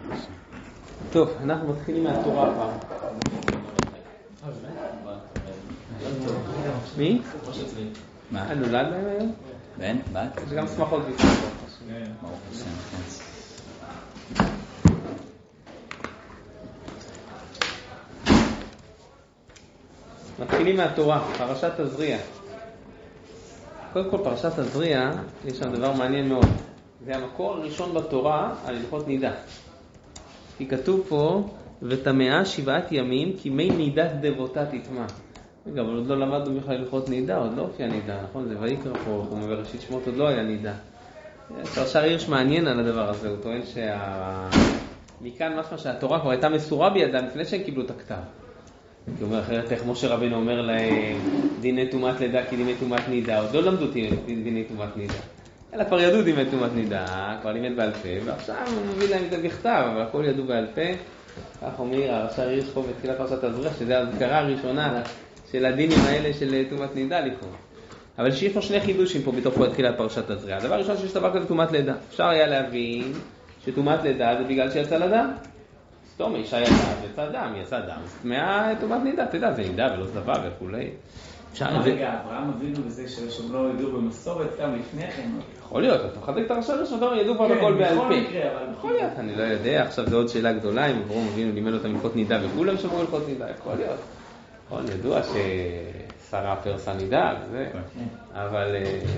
טוב, אנחנו מתחילים מהתורה הפעם. מי? מה? נולד להם היום? בן? בת? זה גם שמחות בפני. ברוך השם, כן. מתחילים מהתורה, פרשת תזריע. קודם כל פרשת תזריע, יש שם דבר מעניין מאוד. זה המקור הראשון בתורה על הלכות נידה. כי כתוב פה, ותמאה 7 ימים, כי מי נידת דבותה תטמא. רגע, אבל עוד לא למדנו בכלל הלכות נידה, עוד לא הופיע נידה, נכון? זה ויקרא פה, בראשית שמות עוד לא היה נידה. פרשת הירש מעניין על הדבר הזה, הוא טוען מכאן משמע שהתורה כבר הייתה מסורה בידם לפני שהם קיבלו את הכתב. כי הוא אומר אחרת איך משה רבנו אומר להם דיני תומת לידה כי דיני תומת נידה, עוד לא למדו דיני תומת נידה, אלא כבר ידעו דיני תומת נידה, כבר לימד בעל פה, ועכשיו הוא מביא להם את זה בכתב, אבל הכל ידעו בעל פה. כך אומר הרש"ר הירש פה בתחילת פרשת תזריע, שזה ההזכרה הראשונה של הדינים האלה של תומת נידה לכאורה. אבל יש פה שני חידושים פה בתוך תחילת פרשת תזריע. הדבר הראשון שיש דבר כזה תומת לידה. אפשר היה להבין שתומת לידה זה בגלל שיצא לדם. סתום, אישה יצא, יצא דם, יצא דם. תומת נידה, תדע, זה נידה ולא זבה וכולי. רגע, אברהם אבינו בזה שהם לא ידעו במסורת גם לפני כן. יכול להיות, אתה מחזק את הרש"ר שאתם ידעו כבר הכל בעל פה. יכול להיות, אני לא יודע, עכשיו זו עוד שאלה גדולה, אם אברהם אבינו לימד אותם הלכות נידה וכולם שמעו הלכות נידה, יכול להיות. נכון, ידוע ששרה פרסה נידה, אבל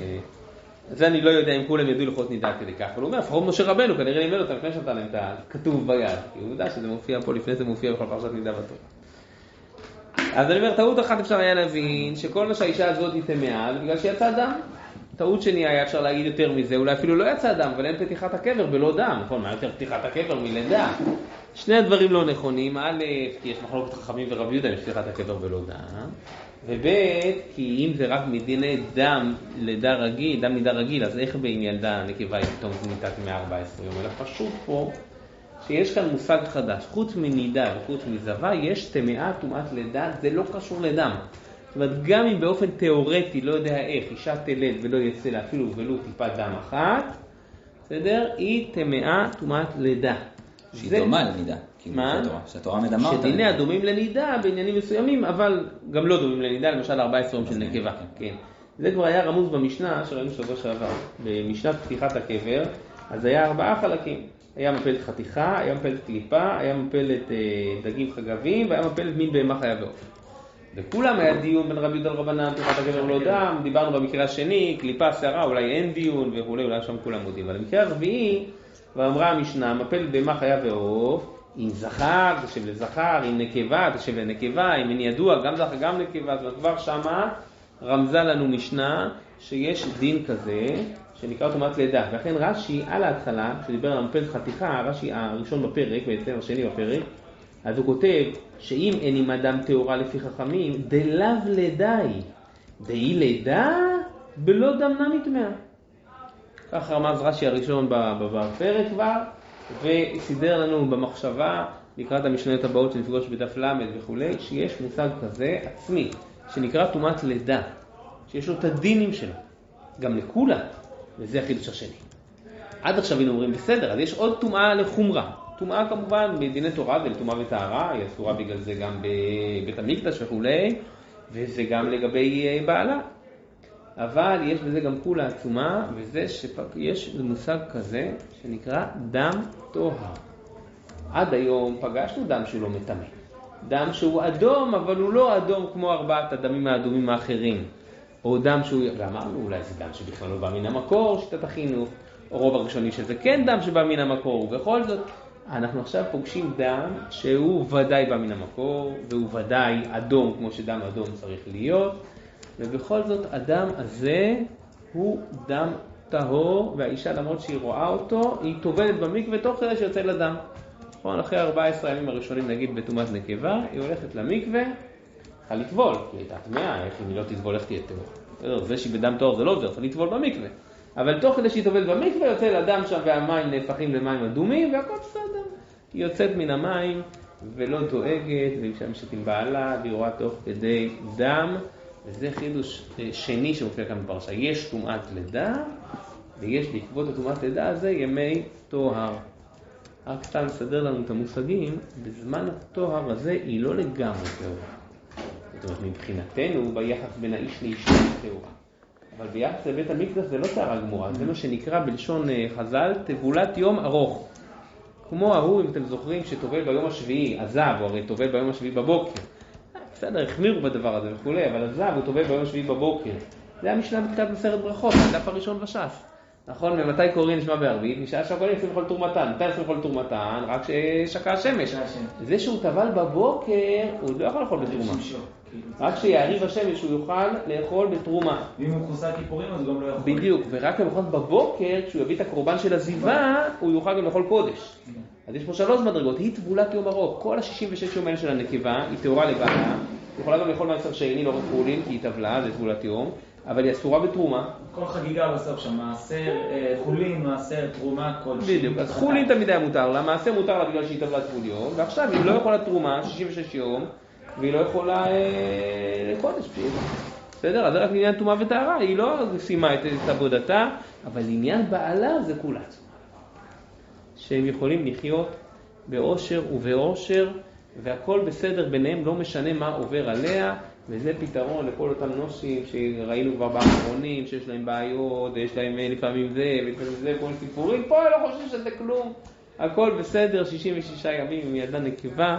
זה אני לא יודע אם כולם ידעו הלכות נידה כדי כך, אבל הוא אומר, לפחות משה רבנו כנראה לימד אותם לפני שנתן להם את הכתוב ביד, כי הוא יודע שזה מופיע פה, לפני זה מופיע בכל פרשת נידה בתורה. אז אני אומר, טעות אחת אפשר היה להבין שכל מה שהאישה הזאת היא טמאה, זה בגלל שיצא דם. טעות שני היה אפשר להגיד יותר מזה, אולי אפילו לא יצא דם, אבל אין פתיחת הקבר בלא דם, נכון? מה יותר פתיחת הקבר מלידה? שני הדברים לא נכונים, א', כי יש מחלוקת חכמים ורב יהודה, יש פתיחת הקבר בלא דם, וב', כי אם זה רק מדיני דם לידה רגיל, דם לידה רגיל, אז איך בין ילדה נקבה פתאום זה ניתת 114 יום, אלא פשוט פה, שיש כאן מושג חדש, חוץ מנידה וחוץ מזבה, יש טמאה, טומאת לידה, זה לא קשור לדם. זאת אומרת, גם אם באופן תיאורטי, לא יודע איך, אישה תלד ולא יצא לה אפילו ולו טיפת דם אחת, בסדר? היא טמאה, טומאת לידה. שהיא דומה לנידה. מה? שהתורה מדמה אותה. שדיניה דומים לנידה בעניינים מסוימים, אבל גם לא דומים לנידה, למשל 14 יום של נקבה. כן. זה כבר היה רמוז במשנה שראינו שבוע שעבר. במשנת פתיחת הקבר, אז היה 4 חלקים. היה מפלת חתיכה, היה מפלת קליפה, היה מפלת דגים חגבים, והיה מפלת מין בהמה חיה ועוף. וכולם היה דיון בין רבי יהודה לרבנן, פתיחת הקבר לא דם, דיברנו במקרה השני, קליפה, שערה, אולי אין דיון וכולי, אולי שם כולם מודים. אבל במקרה הרביעי, ואמרה המשנה, מפלת בהמה חיה ועוף, אם זכר, תשב לזכר, אם נקבה, תשב לנקבה, אם אין ידוע, גם זכר, גם נקבה, אז כבר שמה רמזה לנו משנה שיש דין כזה, שנקרא תומת לידה. ואכן רש"י על ההתחלה, כשדיבר על מפלת חתיכה, רש"י הראשון בפרק, בעצם השני בפרק, אז הוא כותב שאם אין עם אדם תאורה לפי חכמים, דלאו לידה היא, דהי לידה בלא דם נמי טמאה. כך רמז רש"י הראשון בפרק כבר, וסידר לנו במחשבה, לקראת המשניות הבאות שנפגוש בדף למד וכולי, שיש מושג כזה עצמי, שנקרא תומת לידה, שיש לו את הדינים שלו, גם לכולה, וזה החידוש השני. עד עכשיו היינו אומרים בסדר, אז יש עוד טומאה לחומרה. טומאה כמובן בדיני תורה, זה טומאה וטהרה, היא אסורה בגלל זה גם בבית המקדש וכולי, וזה גם לגבי בעלה. אבל יש בזה גם כולה עצומה, וזה שיש מושג כזה שנקרא דם טוהר. עד היום פגשנו דם שהוא לא מטמא. דם שהוא אדום, אבל הוא לא אדום כמו 4 הדמים האדומים האחרים. או דם שהוא, ואמרנו אולי זה דם שבכלל לא בא מן המקור, שיטת החינוך, או רוב הראשוני שזה כן דם שבא מן המקור, ובכל זאת, אנחנו עכשיו פוגשים דם שהוא ודאי בא מן המקור, והוא ודאי אדום כמו שדם אדום צריך להיות, ובכל זאת הדם הזה הוא דם טהור, והאישה למרות שהיא רואה אותו, היא טובלת במקווה תוך כדי שיוצא לדם. נכון, אחרי 14 הימים הראשונים נגיד בתומת נקבה, היא הולכת למקווה, צריכה לטבול, כי הייתה טמאה, איך אם היא לא תטבול, איך תהיה טהור? זה שהיא בדם טהור זה לא עוזר, צריך לטבול במקווה. אבל תוך כדי שהיא טובלת במקווה, יוצא לדם שם והמים נהפכים למים אדומים, והכל בסדר. היא יוצאת מן המים ולא דואגת, והיא משתמשת עם בעלה, והיא רואה תוך כדי דם, וזה חידוש שני שמופיע כאן בפרשה. יש טומאת לידה, ויש בעקבות הטומאת לידה הזה ימי טוהר. רק סתם לסדר לנו את המושגים, בזמן התואר הזה היא לא לגמרי טהורה. זאת אומרת, מבחינתנו, ביחס בין האיש לאישה היא טהורה. אבל ביחס לבית המקדש זה לא טהרה גמורה, זה מה שנקרא בלשון חז"ל, תבולת יום ארוך. כמו ההוא, אם אתם זוכרים, שטובל ביום השביעי, הזב, הוא הרי טובל ביום השביעי בבוקר. בסדר, החמירו בדבר הזה וכולי, אבל הזב הוא טובל ביום השביעי בבוקר. זה המשנה בכתב בסרט ברכות, הדף הראשון בש"ס. נכון, ומתי קוראים נשמע בערבית? משעה שהקוראים יוצאים לכל תרומתן. מתי יוצאים לכל תרומתן? רק ששקע השמש. זה שהוא טבל בבוקר, הוא לא יכול לאכול בתרומה. רק שיעריב השמש הוא יוכל לאכול בתרומה. ואם הוא חוסר כיפורים אז הוא גם לא יכול. בדיוק, ורק למחרת בבוקר, כשהוא יביא את הקורבן של הזיווה, הוא יוכל גם לאכול קודש. אז יש פה 3 מדרגות, היא טבולת יום ארוך. כל ה-66 יום האלה של הנקבה, היא טהורה לבעלה. היא יכולה גם לאכול מעשר שני, לא רק חולין, כי היא טבלה, זה טבולת יום. אבל היא אסורה בתרומה. כל חגיגה בסוף שם, מעשר, חולין, מעשר, תרומה, קודש. בדיוק, אז חולין תמיד היה מותר לה, מעשר מותר לה בגלל שהיא טבלת טבול יום, ועכשיו היא לא יכולה תרומה, 66 יום, והיא לא יכולה לקודש. בסדר? אז זה רק לעניין תרומה וטהרה, היא לא סיימה את עבודתה, אבל לעניין בעלה זה כולה. שהם יכולים לחיות באושר ובאושר, והכל בסדר ביניהם, לא משנה מה עובר עליה, וזה פתרון לכל אותם נושים שראינו כבר באחרונים, שיש להם בעיות, ויש להם לפעמים זה, ולפעמים זה, כל סיפורים, פה לא חושב שזה כלום, הכל בסדר, 66 ימים עם ילדה נקבה,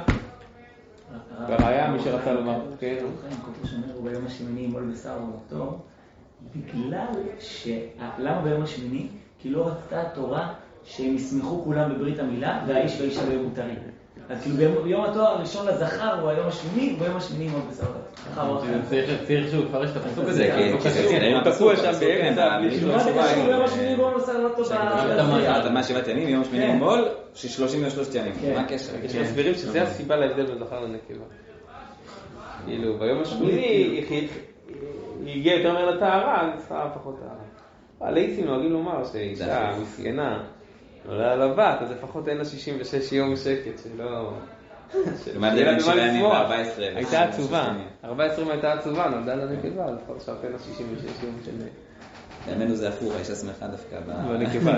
וראיה מי שרצה לומר, כן. כל שאומר הוא ביום השמיני מול בשר ומותו, בגלל למה ביום השמיני? כי לא רצתה התורה שהם יסמכו כולם בברית המילה, והאיש והאישה לא יהיו מותרים. אז כאילו ביום התואר הראשון לזכר הוא היום השמיני, וביום השמיני מאוד בסדר. צריך שהוא יפרש את הפסוק הזה, הוא תקוע שם באמצע, מה זה קשור ביום השמיני בואו נוסר לא טובה? אתה מה 7 ימים, יום השמיני במול, 33 ימים. מה הקשר? יש מסבירים שזה הסיבה להבדל בין זכר לנקבה. כאילו, ביום השמיני היא הגיעה יותר מהר לטהרה, היא צריכה פחות טהרה. הלייסים נוהגים לומר שאישה מסיינה, עולה על הבת, אז לפחות אין לה 66 יום שקט, שלא... מה ההבדל בין 7 ימים ו14? הייתה עצובה, 14 הייתה עצובה, נולדה לה נקבה, אז לפחות עכשיו אין לה 66 יום של... בימינו זה הפוך, האישה שמחה דווקא בנקבה.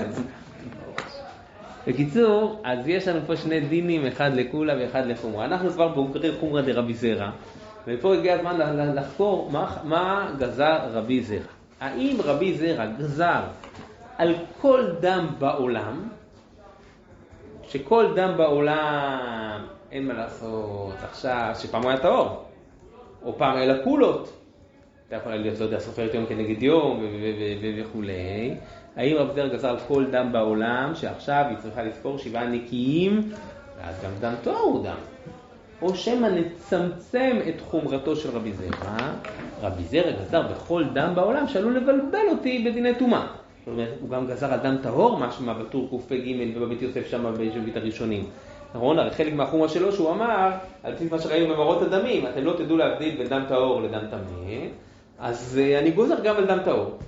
בקיצור, אז יש לנו פה 2 דינים, אחד לקולה ואחד לחומרה. אנחנו כבר בוגרי חומרה דרבי זרע, ופה הגיע הזמן לחקור מה גזר רבי זרע. האם רבי זרע גזר על כל דם בעולם, שכל דם בעולם אין מה לעשות עכשיו, שפעם הוא היה טהור, או פעם היה לקולות, אתה יכול להיות, לא יודע, סופרת יום כנגד יום וכו'. האם רבי זרע גזר על כל דם בעולם, שעכשיו היא צריכה לזכור 7 נקיים, ואז גם דם טהור הוא דם. או שמא נצמצם את חומרתו של רבי זרע, רבי זרע גזר בכל דם בעולם שעלול לבלבל אותי בדיני טומאה. זאת אומרת, הוא גם גזר על דם טהור, משמע בטור קפ"ג ובבית יוסף שם בשביט הראשונים. נכון, הרי חלק מהחומרה שלו שהוא אמר, על בסיס מה שראינו במראות הדמים, אתם לא תדעו להבדיל בין דם טהור לדם טמא, אז אני גוזר גם על דם טהור.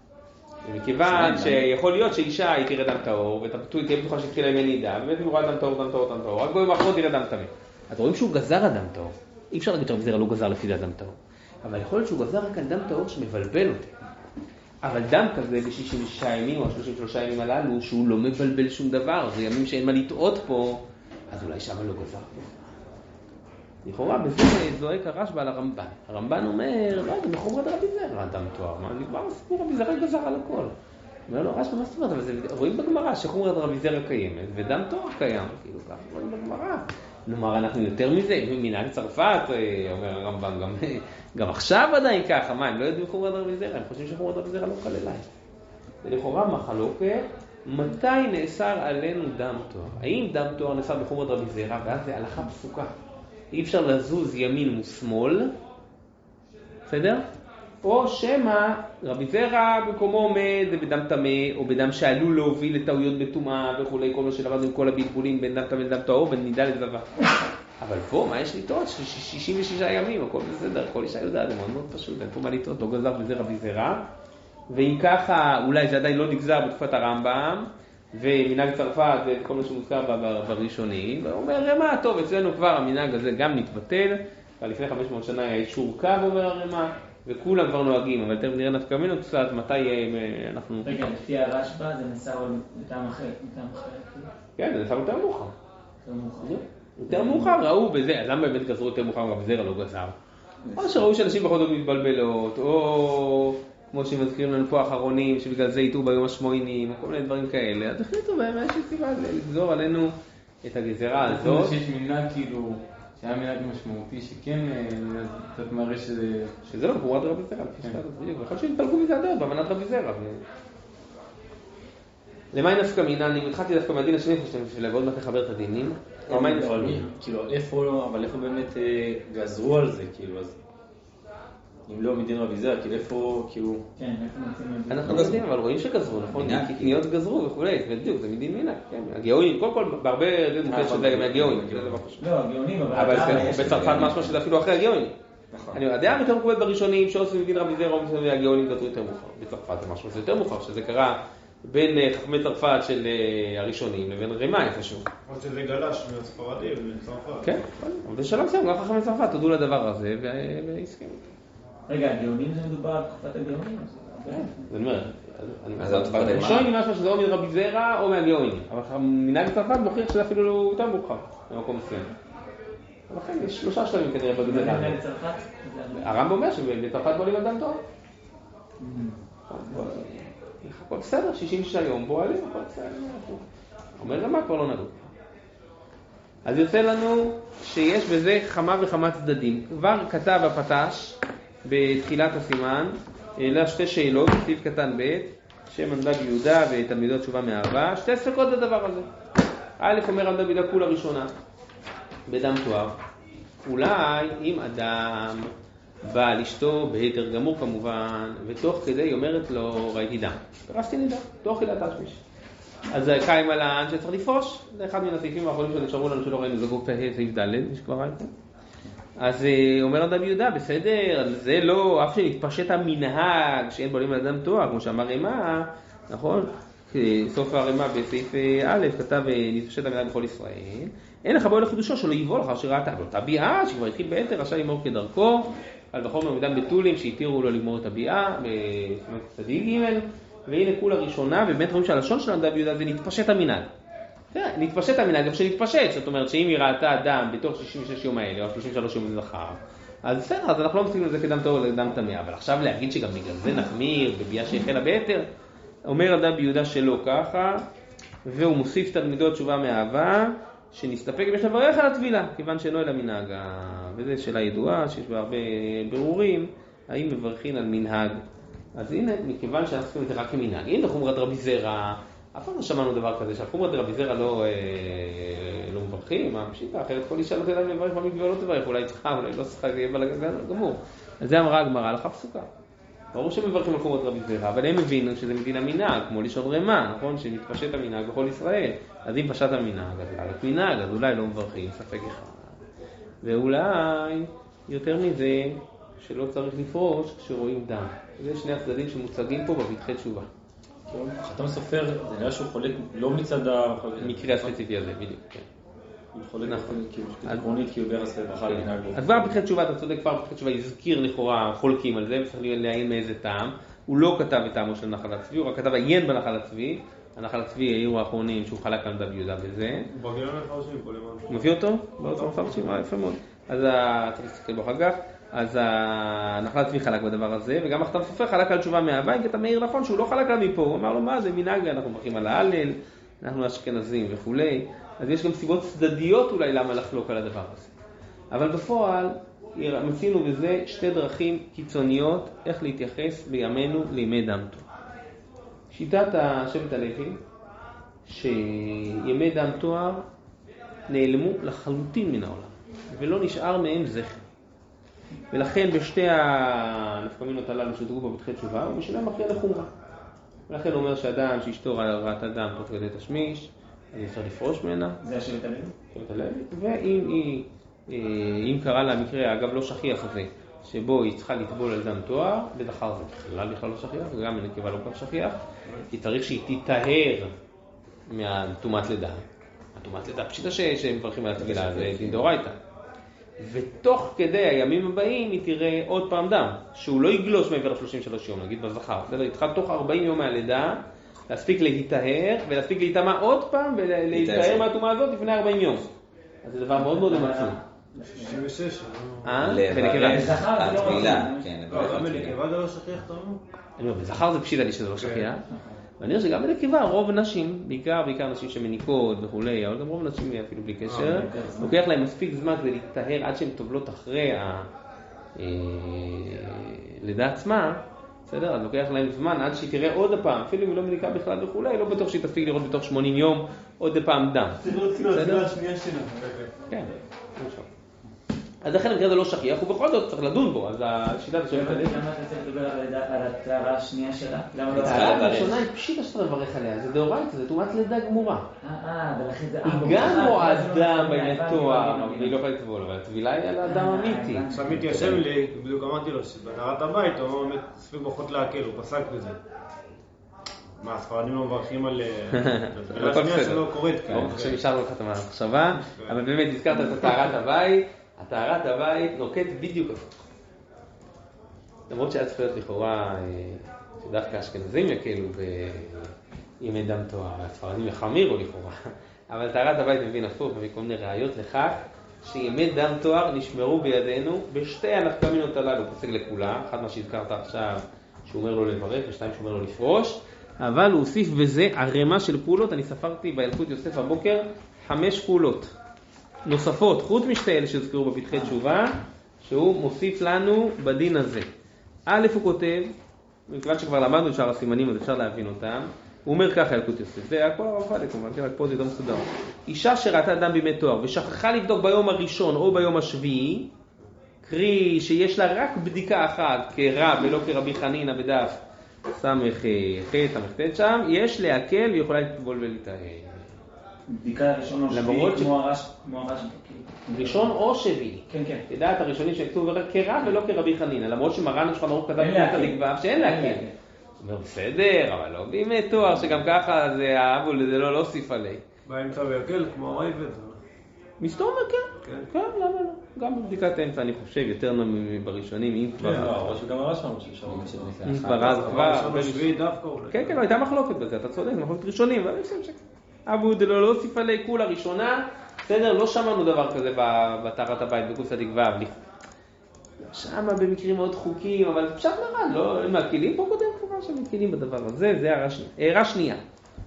מכיוון שיכול להיות שאישה היא תראה דם טהור, ותהיה בטוחה שהתחילה עם נידה, באמת היא רואה דם טהור, רק ביום האחרון תראה דם טמא. אז רואים שהוא גזר על דם טהור. אי אפשר להגיד שרבי זרע לא גזר לפי דם טהור. אבל יכול להיות שהוא גזר רק על דם טהור שמבלבל אותי. אבל דם כזה ב-66 ימים או 33 ימים הללו, שהוא לא מבלבל שום דבר, זה ימים שאין מה לטעות פה, אז אולי שם לא גזר פה. לכאורה בזה זועק הרשב"א על הרמב"ן. הרמב"ן אומר, לא, זה מחומרת רבי זרע, דם טהור. מה נגמר הסיפור רבי זרע גזר על הכל. אומר לו, רשב"א, מה זאת אומרת? אבל רואים בגמרא שחומרת רבי זרע קיימת, ודם טהור קיים, כאילו ככה רואים בגמרא. נאמר, אנחנו יותר מזה, מנהג צרפת, אומר הרמב"ן, גם עכשיו עדיין ככה, מה, הם לא יודעים חומרת רבי זרע, הם חושבים שחומרת רבי זרע לא כללה. ולכאורה מחלוקת, מתי נאסר עלינו דם טהור? האם דם טהור נאסר בחומרת רבי זרע, ואז זה הלכה פסוקה. אי אפשר לזוז ימין ושמאל, בסדר? או שמא רבי זרע במקומו עומד בדם טמא, או בדם שעלול להוביל לטעויות בטומאה וכולי, כל מה שלמדנו עם כל הבלבולים בין דם טמא לדם טהור, בין נידה לזבה. אבל פה, מה יש לטעות? 66 ימים, הכל בסדר, כל אישה יודעת, זה מאוד מאוד פשוט, אין פה מה לטעות, לא גזר וזה רבי זרע. ואם ככה, אולי זה עדיין לא נגזר בתקופת הרמב"ם, ומנהג צרפת וכל מה שמוזכר בראשונים, ואומר רמה, טוב, אצלנו כבר המנהג הזה גם מתבטל, ולפני 500 שנה היה אישור קו, אומר הרמה, וכולם כבר נוהגים, אבל תכף נראה נפקא מינו קצת, מתי אנחנו... רגע, לפי הרשב"א זה נאסר בטעם אחר, כן, זה נעשה יותר מאוחר. יותר מאוחר. יותר מאוחר ראו בזה, אז למה באמת גזרו יותר מאוחר גם בזרע לא גזר? או שראו שאנשים בכל זאת מתבלבלות, או כמו שמזכירים לנו פה האחרונים, שבגלל זה יטעו ביום השמונים, או כל מיני דברים כאלה, אז החליטו באמת שיש סיבה לגזור עלינו את הגזרה הזאת. שיש מנהג כאילו, שהיה מנהג משמעותי, שכן קצת מראה שזה לא חומרת רבי זרע, בדיוק, ויכול שהתפלגו מזה הדרך בהבנת רבי זרע. למה נפקא מינה? אני התחלתי דווקא מהדין השני, בשביל לעבוד מה תחבר את הדינים. אבל איפה באמת גזרו על זה, כאילו, אז אם לא מדין רבי זרע, כאילו איפה, כאילו... כן, איפה נמצאים את זה? אנחנו יודעים, אבל רואים שגזרו, נכון? קטניות גזרו וכולי, בדיוק, זה מדין מינה, כן, הגאונים, כל, בהרבה מוקד שזה גם הגאונים. לא, הגאונים, אבל בצרפת משהו שזה אפילו אחרי הגאונים. הדעה יותר מקובלת בראשונים, שעושים מדין רבי זרע, הגאונים גזרו יותר מאוחר. בצרפת זה משהו, זה יותר מאוחר, שזה קרה בין חכמי צרפת של הראשונים לבין רמאי חשוב. או שזה גלש מהספרדים לצרפת. כן, אבל זה שלב מסוים, גם חכמי צרפת תודו לדבר הזה והסכימו. רגע, הגאונים זה מדובר על תקופת הגאונים? זה אומר, הראשונים משהו שזה או מרבי זרע או מהגאונים, אבל מנהג צרפת מוכיח שזה אפילו לא יותר מאוחר במקום מסוים. ולכן יש 3 שלבים כנראה בגזרה. מנהג צרפת? הרמב"ם אומר שבצרפת בולים אדם טוב. הכל בסדר, 66 יום בועלים, הכל בסדר. אומר למה כבר לא נגעו. אז יוצא לנו שיש בזה כמה וכמה צדדים. כבר כתב הפטש בתחילת הסימן, העלה 2 שאלות, סעיף קטן ב', שם רבי יהודה ותלמידות תשובה מאהבה, 2 ספקות לדבר הזה. א' אומר רבי יהודה כולה ראשונה, בדם תואר. אולי אם אדם בא לאשתו בהיתר גמור כמובן, ותוך כדי היא אומרת לו, ראיתי דם. פרסתי לי דם, תוך כדי תשמיש. אז קיים על הען שצריך לפרוש, זה אחד מן הסעיפים האחרונים שנשארו לנו שלא ראינו, זה גוף סעיף ד', מי שכבר ראיתם. אז אומר רבי יהודה, בסדר, זה לא, אף שנתפשט המנהג שאין בולים על אדם תואר, כמו שאמר רמ"א, נכון? סוף הרמ"א בסעיף א' כתב נתפשט המנהג בכל ישראל, אין לך בו לחידושו שלא יבוא לך שראתה, אבל אותה ביאה שכבר התחיל בהיתר, רשאי לגמור כדרכו, על וחומר מדם בתולים שהתירו לו לגמור את הביאה, בצדיק ג' והנה כולה ראשונה, ובאמת רואים שהלשון של רבי יהודה זה נתפשט המנהג. נתפשט המנהג, גם שנתפשט, זאת אומרת שאם היא ראתה אדם בתוך 66 יום האלה, או 33 יום לזכר, אז בסדר, אז אנחנו לא מסתכלים על זה כדם טהור או כדם טמא, אבל עכשיו להגיד שגם בגלל זה נחמיר בביאה שהחלה בהיתר, אומר רבי יהודה שלא ככה, והוא מוסיף תלמידות תשובה מאהבה, שנסתפק בשביל לברך על הטבילה, כיוון שאינו אלא מנהג, וזו שאלה ידועה, שיש בה הרבה ברורים, האם מברכים על מנהג. אז הנה, מכיוון שאנחנו עושים את זה רק כמנהג, הנה חומרת רבי זרע, אף פעם לא שמענו דבר כזה, שהחומרת רבי זרע לא מברכים, מה פשיטה, אחרת כל אישה לא תדע לברך במקווה לא תברך, אולי צריכה, אולי לא צריכה, זה יהיה בלגן גמור. אז זה אמרה הגמרא, הלכה פסוקה. ברור שמברכים על חומרת רבי זרע, אבל הם הבינו שזה מדינה מנהג, כמו לשון רמ"א, נכון? שמתפשט המנהג בכל ישראל. אז אם פשט המנהג, אז רק מנהג, אז אולי לא מברכים, ספק אחד. ואולי, יותר מזה, שלא צריך לפרוש כשרואים דם. זה 2 הצדדים שמוצגים פה בפתחי תשובה. חתם סופר, זה נראה שהוא חולק לא מצד המקרה הספציפי הזה, בדיוק, כן. הוא חולק עקרונית כאילו ביחס לברכה למנהג. אז כבר בפתחי תשובה, אתה צודק, כבר בפתחי תשובה הזכיר לכאורה חולקים על זה, וצריך לעיין מאיזה טעם. הוא לא כתב את טעמו של נחל הצבי, הוא רק כתב עיין בנחל הצבי. הנחל הצבי העירו האחרונים שהוא חלק על רבי יהודה בזה. בגיון המפרשים פה למען. מביא אותו? לא מפרשים, יפה מאוד. אז צריך להסתכל בו אחר כך. אז הנחל הצבי חלק בדבר הזה, וגם החתם סופר חלק על תשובה מאהבה, כי אתה מאיר נכון שהוא לא חלק על מפה, הוא אמר לו מה זה מנהג, אנחנו מברכים על ההלל, אנחנו אשכנזים וכולי, אז יש גם סיבות צדדיות אולי למה לחלוק על הדבר הזה. אבל בפועל מצינו בזה 2 דרכים קיצוניות איך להתייחס בימינו לימי דם תואר. שיטת השבט הלוי, שימי דם תואר נעלמו לחלוטין מן העולם, ולא נשאר מהם זכר. ולכן בשתי הנפקמינות הללו שדוגו בפתחי תשובה, הוא משלם מכריע לחומרה. ולכן הוא אומר שאדם שאשתו ראתה דם תוך כדי תשמיש, אז אפשר לפרוש ממנה. זה השבט הלוי? שבט הלוי. ואם קרה לה מקרה, אגב לא שכיח הזה, שבו היא צריכה לטבול על דם תואר, בזכר זה בכלל לא שכיח, וגם בנקבה לא כך שכיח, כי צריך שהיא תיטהר מהתומת לידה. התומת לידה פשיטה שמברכים על הטבילה, זה דין דאורייתא. ותוך כדי הימים הבאים היא תראה עוד פעם דם, שהוא לא יגלוש מעבר ל-33 יום, נגיד בזכר. בסדר, התחל תוך 40 יום מהלידה, להספיק להיטהר, ולהספיק להיטמע עוד פעם, ולהיטהר מהטומאה הזאת לפני 40 יום. אז זה דבר מאוד מאוד מצוי. 66. בנקבה. התפילה, כן. גם בנקבה זה לא שכיח תאמנו? אני אומר, בזכר זה פשיטה לי שזה לא שכיח. ואני חושב שגם בנקבה, רוב נשים, בעיקר נשים שמניקות וכולי, אבל גם רוב נשים אפילו בלי קשר, לוקח להם מספיק זמן כדי להיטהר עד שהן טובלות אחרי הלידה עצמה, בסדר? אז לוקח להם זמן עד שהיא תראה עוד הפעם, אפילו אם היא לא מניקה בכלל וכולי, לא בטוח שהיא תספיק לראות בתוך 80 יום עוד הפעם דם. בסדר? השנייה שלנו. כן, אז לכן המקרה זה לא שכיח, ובכל זאת צריך לדון בו, אז השיטה זה שואלת עליך. למה אתה צריך לדבר על הטהרה השנייה שלה? הטהרה הראשונה היא פשיטה שאתה לברך עליה, זה דאורייתא, זה טומאת לידה גמורה. ולכן זה... היא גם רואה דם בעניין תואר, אבל היא לא יכולה לטבול, אבל הטבילה היא על האדם אמיתי. עכשיו מתיישב לי, בדיוק אמרתי לו שבטהרת הבית, הוא אומר, ספיק פחות להקל, הוא פסק בזה. מה, הספרדים לא מברכים על... לא כל בסדר. ברוך השם השארנו לך את המחשבה, אבל באמת הזכרת את טהרת הבית. הטהרת הבית נוקט בדיוק הפוך. למרות שהיה צריך להיות לכאורה שדווקא אשכנזים יקלו בימי דם תואר, והספרדים יחמירו לכאורה. אבל טהרת הבית מבין הפוך, מביא כל מיני ראיות לכך שימי דם תואר נשמרו בידינו בשתי הנפקמינות הללו, פוסק לכולם, אחד מה שהזכרת עכשיו שהוא אומר לו לברך ושתיים שהוא אומר לו לפרוש, אבל הוא הוסיף בזה ערימה של פעולות, אני ספרתי בילקוט יוסף הבוקר 5 פעולות נוספות, חוץ משתי אלה שהזכרו בפתחי תשובה, שהוא מוסיף לנו בדין הזה. א' הוא כותב, מכיוון שכבר למדנו שאר הסימנים אז אפשר להבין אותם, הוא אומר ככה ילקוט יוסף, זה הכל הרב כמובן, רק פה זה יותר מסודר. אישה שראתה דם בימי תואר ושכחה לבדוק ביום הראשון או ביום השביעי, קרי שיש לה רק בדיקה אחת כרב ולא כרבי חנינא בדף סמך סמכת שם, יש להקל ויכולה לטבול ולהיטהר. בדיקה ראשון או שביעי כמו הרש ראשון או שביעי. כן, כן. תדע את הראשונים שכתוב כרב ולא כרבי חנינא, למרות שמרן שולחן ערוך כתב בצדיק שאין להקל. הוא אומר בסדר, אבל לא בימי תואר שגם ככה זה האבול, זה לא הוסיף עלי. באמצע ויקל כמו הרייבד. מסתום כן, כן, למה לא? גם בבדיקת אמצע אני חושב יותר בראשונים, אם כבר... כן, אבל שגם הרש אמרו שאפשר אם כבר אז כבר... כן, כן, הייתה מחלוקת בזה, אתה צודק, מחלוקת ראשונים, אבל אני חושב שכן. אבו דלו לא הוסיף עלי כולה ראשונה, בסדר, לא שמענו דבר כזה בטהרת הבית בקוף צדיק ו' שמה במקרים מאוד חוקים, אבל פשט מרן, לא מהכלים, פה קודם כבר שמתכלים בדבר הזה, זה הערה שנייה. הערה שנייה,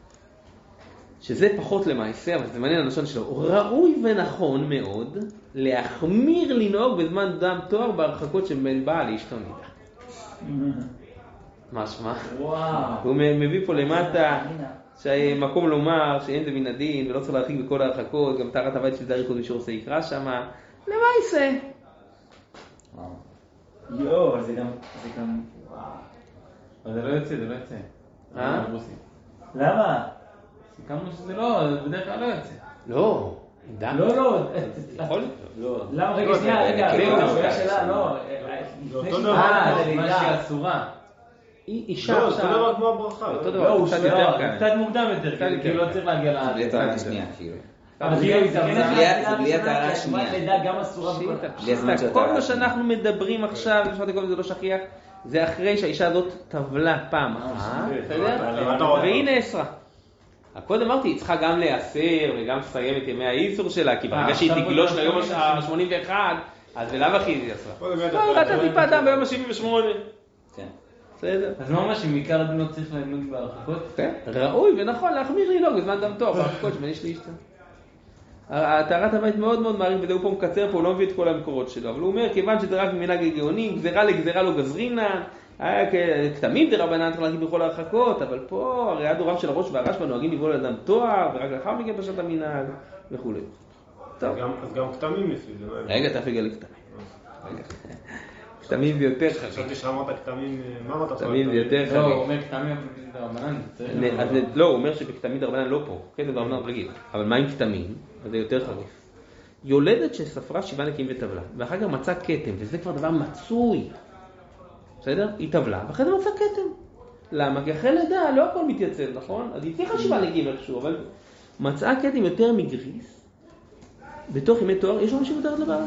שזה פחות למעשה, אבל זה מעניין הלשון שלו, ראוי ונכון מאוד להחמיר לנהוג בזמן דם תואר בהרחקות שבין בעל לאשתו נידה. משמע? הוא מביא פה למטה שמקום לומר שאין זה מן הדין ולא צריך להרחיק בכל ההרחקות, גם טהרת הבית של דריך עוד שעושה יקרא שמה, למעשה. יואו, זה גם... אבל זה לא יוצא, זה לא יוצא. למה? סיכמנו שזה לא, בדרך כלל לא יוצא. לא, לא. יכול? לא. למה? רגע, לא. זה אותו דבר. זה מה שהיא אסורה. אישה לא, זה אותו דבר כמו הברכה. אותו דבר, הוא קצת מוקדם יותר, כי לא צריך להגיע לארץ. בלי הטהרה השנייה, כאילו. אבל זה בלי הטהרה השנייה. לידה גם אסורה בכל... כל מה שאנחנו מדברים עכשיו, זה לא שכיח, זה אחרי שהאישה הזאת טבלה פעם אחת, והיא נאסרה. הקודם אמרתי, היא צריכה גם להיאסר וגם לסיים את ימי האיסור שלה, כי ברגע שהיא תגלוש ליום ה-81, אז בלאו הכי היא אסרה. לא, ראתה טיפה דם ביום ה-78. כן. בסדר. אז מה אומר שמעיקר הדין לא צריך לנהוג בהרחקות? כן, ראוי ונכון להחמיר לנהוג בזמן דם תואר בהרחקות שבין איש לאשתו. טהרת הבית מאוד מאוד מעריך, וזה הוא פה מקצר פה, הוא לא מביא את כל המקורות שלו, אבל הוא אומר, כיוון שזה רק ממנהג הגאונים, גזירה לגזירה לא גזרינן, כתמים דרבנן צריך להגיד בכל ההרחקות, אבל פה הרי הדורם של הראש והרשב"א נוהגים לבוא לאדם תואר, ורק לאחר מכן פשט המנהג וכו'. אז גם כתמים לפי זה. רגע, תכף יגע לכתמים. כתמים זה יותר חריף. חשבתי שאמרת כתמים, מה אמרת? כתמים זה יותר חריף. לא, הוא אומר כתמים דרבנן. לא, הוא אומר שבכתמים דרבנן לא פה, כן, זה דרבנן רגיל. אבל מה עם כתמים? אז זה יותר חריף. יולדת שספרה 7 נקיים וטבלה, ואחר כך מצא כתם, וזה כבר דבר מצוי. בסדר? היא טבלה, ואחרי זה מצא כתם. למה? כי אחרי לידה לא הכל מתייצב, נכון? אז היא צריכה 7 נקיים איכשהו, אבל מצאה כתם יותר מגריס, בתוך ימי תואר, יש אנשים יותר לבעלה.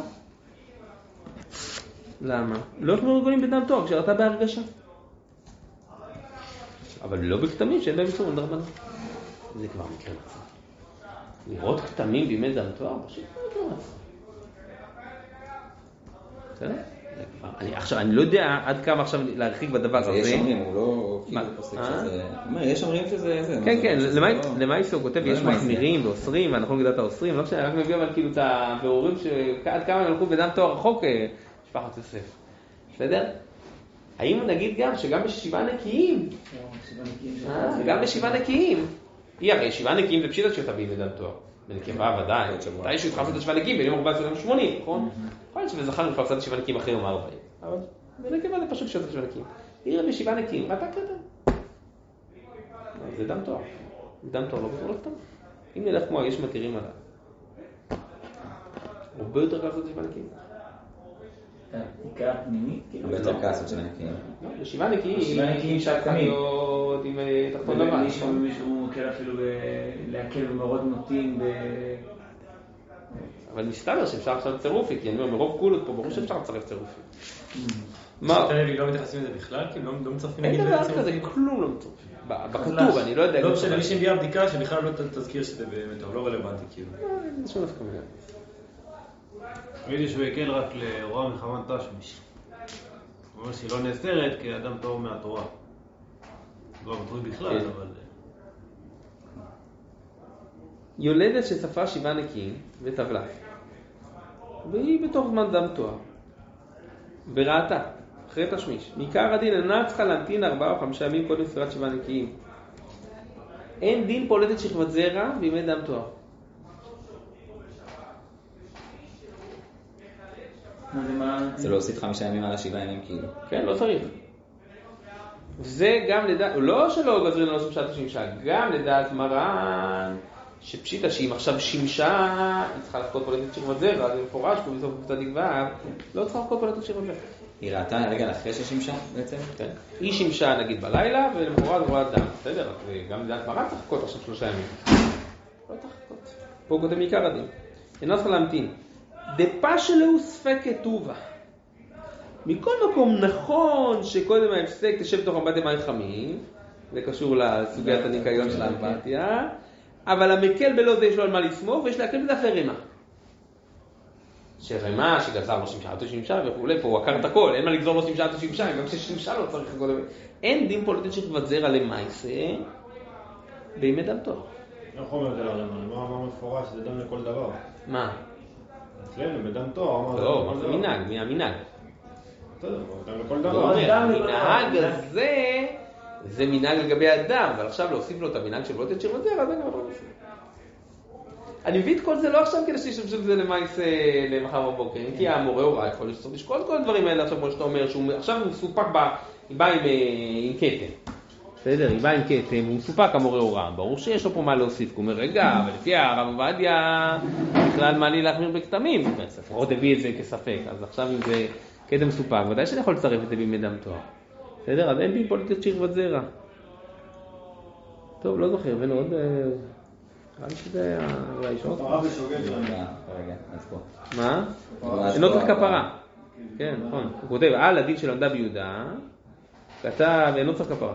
למה? לא יכולים רגולים בדם תואר, כשראתה בהרגשה. אבל לא בכתמים שאין בהם איסור דרבנן. זה כבר מקרה מצב. לראות כתמים בימי דם תואר, פשוט לא מקרה מצב. בסדר? עכשיו, אני לא יודע עד כמה עכשיו להרחיק בדבר הזה. יש אומרים, הוא לא כאילו פוסק שזה... יש אומרים שזה... כן, כן, למה איסו כותב, יש מחמירים ואוסרים, ואנחנו לא יודעת האוסרים, לא משנה, רק מביא אבל כאילו את הבירורים שעד כמה הם הלכו בדם תואר רחוק, משפחת יוסף. בסדר? האם נגיד גם שגם בשבעה נקיים, גם בשבעה נקיים, היא הרי שבעה נקיים זה פשיטה שתביא בדם תואר. בנקבה ודאי, ודאי שהתחלפת את השבעה נקיים ביום 14 יום 80, נכון? יכול להיות שבזכר נפלא קצת שבעה נקיים אחרי יום 40, אבל בנקבה זה פשוט שאת השבעה נקיים. היא בשבעה נקיים, ואתה קטן. זה דם תואר. דם תואר לא בטוח לא סתם. אם נלך כמו יש מכירים עליו. הרבה יותר קל לעשות שבעה נקיים. עיקר פנימית? הרבה יותר קל לעשות שבעה נקיים. בשבעה נקיים שאת להיות עם תחתון לבן. מישהו מוקל אפילו להקל במאורות נוטים אבל מסתבר שאפשר עכשיו צירופית, כי אני אומר, מרוב קולות פה, ברור שאפשר לצרף צירופית. מה? שאתה לוי לא מתייחסים לזה בכלל? כי לא מצרפים אין דבר כזה, כלום לא מצרפים. בכתוב, אני לא יודע. לא משנה, מי שהביאה בדיקה שבכלל לא תזכיר שזה באמת, לא רלוונטי כאילו. אין שום נפקא מינה. ראיתי שהוא יקל רק להוראה מחמת תשמיש. הוא אומר שהיא לא נאסרת כאדם טהור מהתורה. לא מטריד בכלל, אבל... יולדת שספרה שבעה נקיים וטבלה, והיא בתוך זמן דם תואר, וראתה, אחרי תשמיש, מעיקר הדין אינה צריכה להמתין 4 או 5 ימים קודם ספירת שבעה נקיים. אין דין פולטת שכבת זרע בימי דם תואר. זה לא הוסיף 5 ימים על 7 ימים כאילו. כן, לא צריך. זה גם לדעת, לא שלא גזרין על שמשת השמשה, גם לדעת מרן, שפשיטה שאם עכשיו שימשה, היא צריכה לחכות פולטת שכבת זרע, זה מפורש פה בסוף קבוצת דגבר, לא צריכה לחכות פולטת שכבת זרע. היא ראתה רגע אחרי ששימשה בעצם? כן. היא שימשה נגיד בלילה, ולמחרת רואה דם, בסדר? וגם לדעת מרן צריך לחכות עכשיו 3 ימים. לא צריך לחכות. פה קודם עיקר הדין. אינו צריך להמתין. דפה שלו ספק כתובה. מכל מקום נכון שקודם ההפסק תשב בתוך אמבטיה מים חמים, זה קשור לסוגיית הניקיון של האמבטיה, אבל המקל בלא זה יש לו על מה לסמוך, ויש להקל בדף לרמה. שרמה שגזר לו שימשה וכולי, פה הוא עקר את הכל, אין מה לגזור לו שימשה, גם ששימשה לא צריך הכל. אין דין פולטת שכבת זרע למעשה בימי דם תואר. איך אומר זה לרמה? מה מפורש? זה דם לכל דבר. מה? אצלנו, בדם תואר. לא, זה מנהג, מהמנהג. בסדר, דם לכל דבר. המנהג הזה, זה מנהג לגבי אדם, אבל עכשיו להוסיף לו את המנהג של פולטת שכבת זרע, זה כבר לא מוסיף. אני מביא את כל זה לא עכשיו כדי שישתמשו בזה למעשה למחר בבוקר, כי המורה הוראה יכול לשצור לשקול את כל הדברים האלה עכשיו כמו שאתה אומר, שהוא עכשיו מסופק היא באה עם כתם. בסדר, היא באה עם כתם, הוא מסופק המורה הוראה, ברור שיש לו פה מה להוסיף, הוא אומר רגע, אבל לפי הרב עובדיה בכלל מה לי להחמיר בכתמים, לפחות הביא את זה כספק, אז עכשיו אם זה כתם מסופק, ודאי שאני יכול לצרף את זה בימי דם תואר. בסדר, אז אין בי פולטת שכבת זרע. טוב, לא זוכר, הבאנו עוד... נראה לי שזה היה אולי שעות. כפרה ושוגג רגע, אז פה. מה? אינו צריך כפרה. כן, נכון. הוא כותב, על הדין של עמדה ביהודה, כתב, אינו צריך כפרה.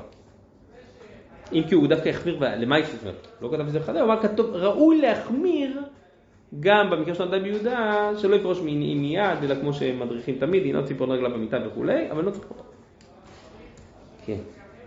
אם כי הוא דווקא יחמיר, למה יחמיר? לא כתב בזה בחדה, הוא אמר, כתוב, ראוי להחמיר גם במקרה של עמדה ביהודה, שלא יפרוש מיד, אלא כמו שמדריכים תמיד, אינו ציפור רגלה במיטה וכולי, אבל לא צריך כפרה. כן.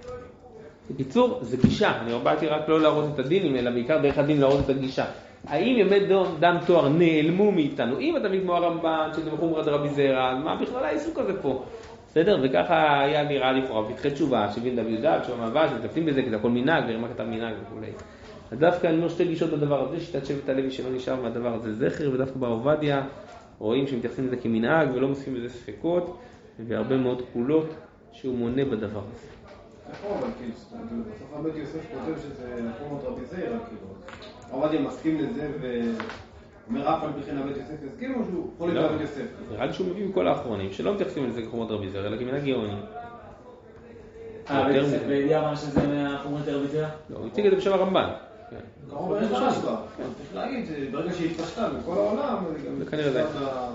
בקיצור, זה גישה, אני באתי רק לא להראות את הדינים, אלא בעיקר דרך הדין להראות את הגישה. האם ימי דם תואר נעלמו מאיתנו? אם אתה כמו הרמב"ן, שזה מחומרת רבי זרע, מה בכלל העיסוק הזה פה? בסדר? וככה היה נראה לכאורה, פתחי תשובה, שבין דוד יהודה, תשובה מהווה, שמתלפים בזה, כי זה הכל מנהג, ורמה כתב מנהג וכו'. אז דווקא אני אומר שתי גישות בדבר הזה, שיטת שבט הלוי שלא נשאר מהדבר הזה זכר, ודווקא ברב עובדיה רואים שמתייחסים לזה כמנהג, ולא מוסיפים בזה ספקות, והרבה מאוד קולות שהוא מונה בדבר הזה. נכון, אבל כאילו, בסוף הבית יוסף כותב שזה מחומרת רבי זרע, כאילו. עובדיה מסכים לזה ואומר אף על פי כן הבית יוסף יסכים או שהוא יכול להיות הבית יוסף? נראה לי שהוא מביא מכל האחרונים שלא מתייחסים לזה כחומרת רבי זרע, אלא כמנהג גאוני. הבית יוסף בידיעה מה שזה מהחומרת רבי זרע? לא, הוא הציג את זה בשם הרמב"ן. קרוב אין חדש בה. צריך להגיד, ברגע שהיא התפשטה בכל העולם, זה כנראה זה.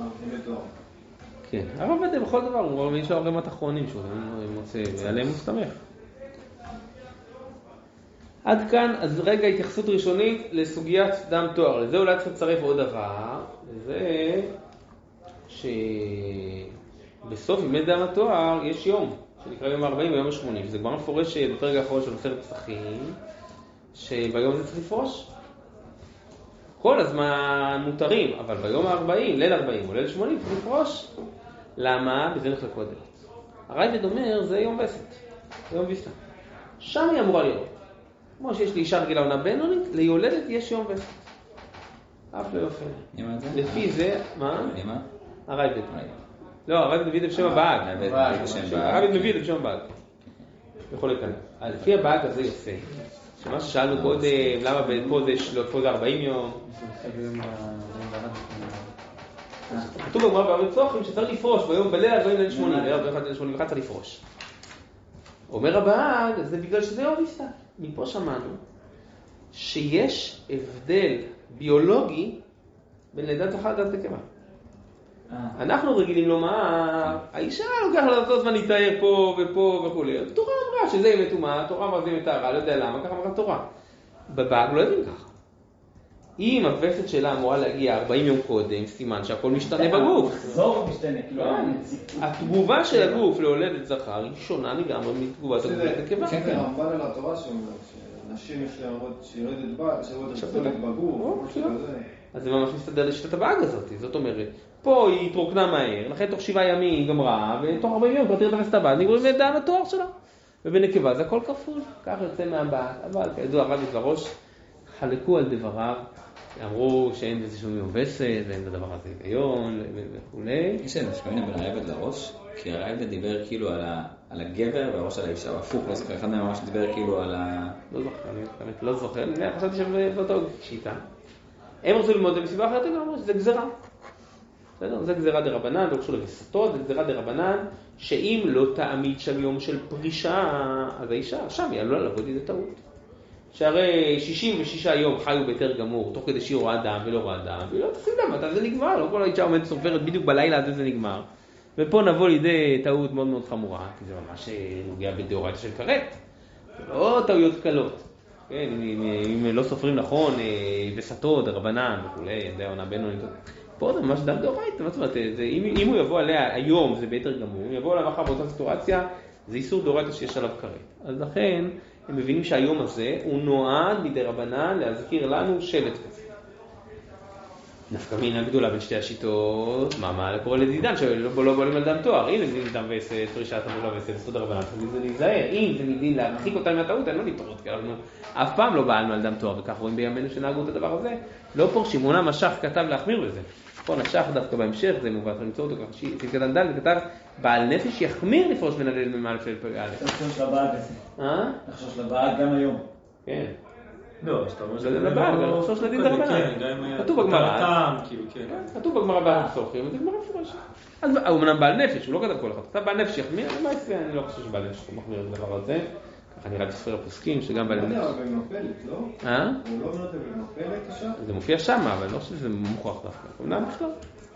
כן, הרב עובדיה בכל דבר, הוא יש לו רמת אחרונים שהוא מוצא, ועליהם הוא מסתמך. עד כאן, אז רגע התייחסות ראשונית לסוגיית דם תואר. לזה אולי צריך לצרף עוד דבר, וזה שבסוף ימי דם התואר יש יום, שנקרא יום ה-40 ויום ה-80, שזה כבר מפורש בפרק האחרון של מסכת פסחים, שביום הזה צריך לפרוש. כל הזמן מותרים, אבל ביום ה-40, ליל 40 או ליל 80 צריך לפרוש. למה? בזה נחלקו הדעות. הרייבד אומר, זה יום וסת, זה יום ויסה. שם היא אמורה להיות. כמו שיש לאישה רגילה עונה בינונית, ליולדת יש יום וסת. אף לא יופי. לפי זה, מה? למה? הרייבד. לא, הרייבד מביא את בשם הבאג. הרייבד מביא את בשם הבאג. יכול לכאן. לפי הבאג הזה יוצא. שמה ששאלנו קודם, למה פה זה 40 יום? כתוב בגמרא בעבוד צוחים שצריך לפרוש ביום בליל 40 ליל 80, ליל 41 ליל 81 צריך לפרוש. אומר הבאג, זה בגלל שזה יום ויסה. מפה שמענו שיש הבדל ביולוגי בין לידת זכר ללידת נקבה. אנחנו רגילים לומר, האישה לוקח לה אותו זמן להתאר פה ופה וכו'. התורה אמרה שזה ימי טומאה, התורה אמרה זה ימי טהרה, לא יודע למה, ככה אמרה התורה. בבאג לא יודעים ככה. אם הווסת שלה אמורה להגיע 40 יום קודם, סימן שהכל משתנה בגוף. המחזור משתנה, כאילו התגובה של הגוף להולדת זכר היא שונה לגמרי מתגובת הגוף לנקבה. זה רמב"ן על התורה שאומר שנשים יש להראות שיורדת בגוף, משהו כזה. אז זה ממש מסתדר לשיטת הבאג הזאת. זאת אומרת, פה היא התרוקנה מהר, לכן תוך 7 ימים היא גמרה, ותוך 40 יום כבר תראה את הבאג, נגמרים את דם התואר שלה. ובנקבה זה הכל כפול, כך יוצא מהבאג. אבל כידוע הרב וזרוש חלקו על דבריו, אמרו שאין בזה שום יום וסת, ואין בדבר הזה היגיון וכולי. יש להם משמעין בין הרייבד לראש, כי הרייבד דיבר כאילו על הגבר והראש על האישה, או הפוך, לא זוכר, אחד מהם ממש דיבר כאילו על ה... לא זוכר, אני באמת לא זוכר, אני חשבתי שבאותו שיטה. הם רצו ללמוד במסיבה אחרת, הם אמרו שזה גזרה. זה גזרה דרבנן, לא קשור לווסתות, זה גזרה דרבנן, שאם לא תעמיד שם יום של פרישה, אז האישה, שם היא עלולה לעבוד איזה טעות. שהרי 66 יום חיו ביתר גמור, תוך כדי שהיא רואה דם ולא רואה דם, והיא לא תשים דם, מתי זה נגמר, לא כל האישה עומדת סופרת, בדיוק בלילה הזה זה נגמר. ופה נבוא לידי טעות מאוד מאוד חמורה, כי זה ממש נוגע בדאורייתא של כרת. לא טעויות קלות. כן, אם לא סופרים נכון, וסתות, רבנן וכולי, די עונה בינונית. פה זה ממש דם דאורייתא, מה זאת אומרת, אם הוא יבוא עליה היום זה ביתר גמור, אם יבוא עליה מחר באותה סיטואציה, זה איסור דאורייתא שיש עליו כרת. אז לכן, הם מבינים שהיום הזה הוא נועד מדי רבנן להזכיר לנו שלט כזה. נפקא מינה גדולה בין שתי השיטות, מה קורה לדידן שלא בולים על דם תואר. אם זה מדין דם וסת, פרישת המולה וסת, סוד הרבנן, זה להיזהר. אם זה מדין להרחיק אותם מהטעות, אני לא נתרות, כי אנחנו אף פעם לא בעלנו על דם תואר, וכך רואים בימינו שנהגו את הדבר הזה. לא פורשים, מונה משך כתב להחמיר בזה. פה נשך דווקא בהמשך, זה מובן, למצוא אותו ככה, סעיף קטן ד' וכתב, בעל נפש יחמיר לפרוש בין הליל ממעל של פגע א'. לחשוש לבאג הזה. לחשוש לבאג גם היום. כן. לא, שאתה אומר שזה לבאג, לחשוש לדין דרבנן. כתוב בגמרא. כתוב בגמרא בעל צוחים, זה גמרא מפורשת. אז הוא אמנם בעל נפש, הוא לא כתב כל אחד. כתב בעל נפש יחמיר, אני לא חושב שבעל נפש הוא מחמיר את הדבר הזה. ככה נראה בספר הפוסקים שגם בעל נפש. הוא לא במפלת, לא? הוא לא אומר את זה במפלת עכשיו? זה מופיע שם, אבל אני לא חושב שזה מוכרח דווקא. אמנם בכלל.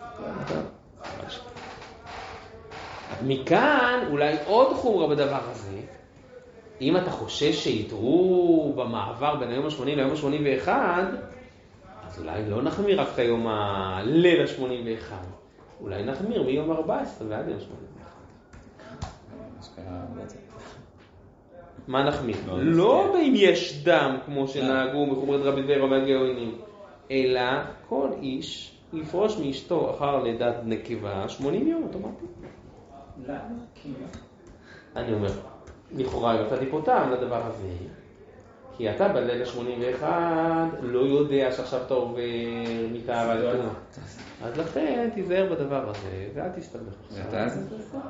מכאן אולי עוד חומרה בדבר הזה. אם אתה חושש שיתרו במעבר בין היום ה-80 ליום ה-81, אז אולי לא נחמיר רק את היום הליל ה-81. אולי נחמיר מיום 14 ועד יום 81. מה נחמיר? לא אם יש דם, כמו שנהגו מחומרת רבי דביר רבי הגאונים, אלא כל איש יפרוש מאשתו אחר לידת נקבה 80 יום אוטומטי. למה? אני אומר, לכאורה אתה טיפותם לדבר הזה, כי אתה בליל ה-81 לא יודע שעכשיו אתה עובר מטהרה לטומאה. אז לכן תיזהר בדבר הזה, ואל תסתבך. זה אתה אז?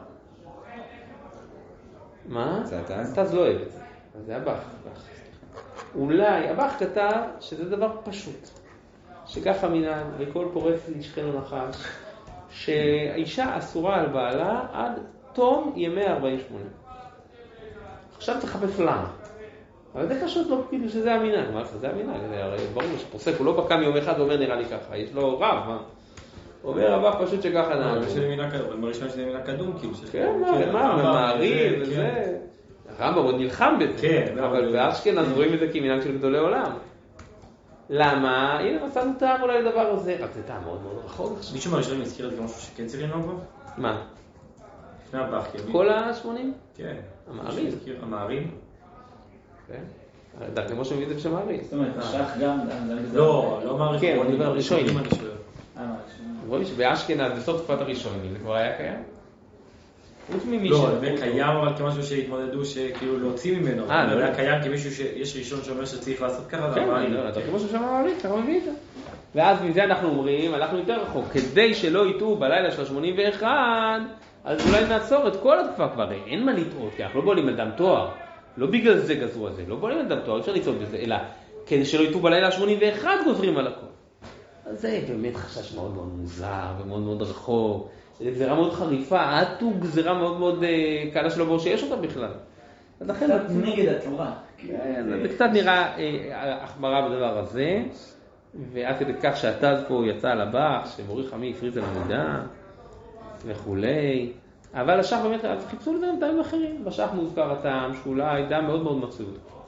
מה? זה אתה אז? אתה אז לא אוהב את זה. אז זה הבח. אולי, הבח כתב שזה דבר פשוט. שככה מנהג, וכל פורץ נשכנו נחש, שהאישה אסורה על בעלה עד תום ימי 48. עכשיו צריך לחפש למה. אבל זה פשוט לא כאילו שזה המנהג. מה זה המנהג? הרי ברור שפוסק, הוא לא בקם יום אחד ואומר נראה לי ככה. יש לו רב, מה? אומר הבא פשוט שככה נהג. אבל בראשון שזה מנהג קדום, כאילו. כן, מה, מעריב וזה. הרמב"ם עוד נלחם בזה, כן, אבל באשכנז רואים את זה כמנהג של גדולי עולם. למה? הנה מצאנו טעם אולי לדבר הזה, רק זה טעם מאוד מאוד רחוק. מישהו מהראשונים הזכיר את זה משהו שכן צריך לנהוג בו? מה? לפני הבח, כל ה-80? כן. המערים. המערים? כן. דרכי משה מביא את זה בשם מערים. זאת אומרת, השח גם... לא מערים. כן, אני אומר ראשונים. ראשונים. רואים שבאשכנז בסוף תקופת הראשונים זה כבר היה קיים? חוץ ממי לא, זה קיים אבל כמשהו שהתמודדו שכאילו להוציא ממנו. לא. זה היה קיים כמישהו שיש ראשון שאומר שצריך לעשות ככה. כן, דרכי משה בשם מערים, ככה מביא את זה. ואז מזה אנחנו אומרים, הלכנו יותר רחוק, כדי שלא יטעו בלילה של ה-81, אז אולי נעצור את כל התקופה כבר, אין מה לטעות, כי אנחנו לא בולים על דם תואר, לא בגלל זה גזרו על זה, לא בולים על דם תואר, אפשר לטעות בזה, אלא כדי שלא יטעו בלילה ה-81 גוזרים על הכל. אז זה באמת חשש מאוד מאוד מוזר ומאוד מאוד רחוק, זו גזירה מאוד חריפה, עטו גזירה מאוד מאוד קלה שלא בואו שיש אותה בכלל. קצת נגד התורה. זה קצת נראה החמרה בדבר הזה. ועד כדי כך שהתז פה יצא על הבח, שמורי חמי הפריז על המידה וכולי. אבל השח באמת, אז חיפשו לזה גם טעמים אחרים. בשח מוזכר הטעם שאולי דם מאוד מאוד מצוי.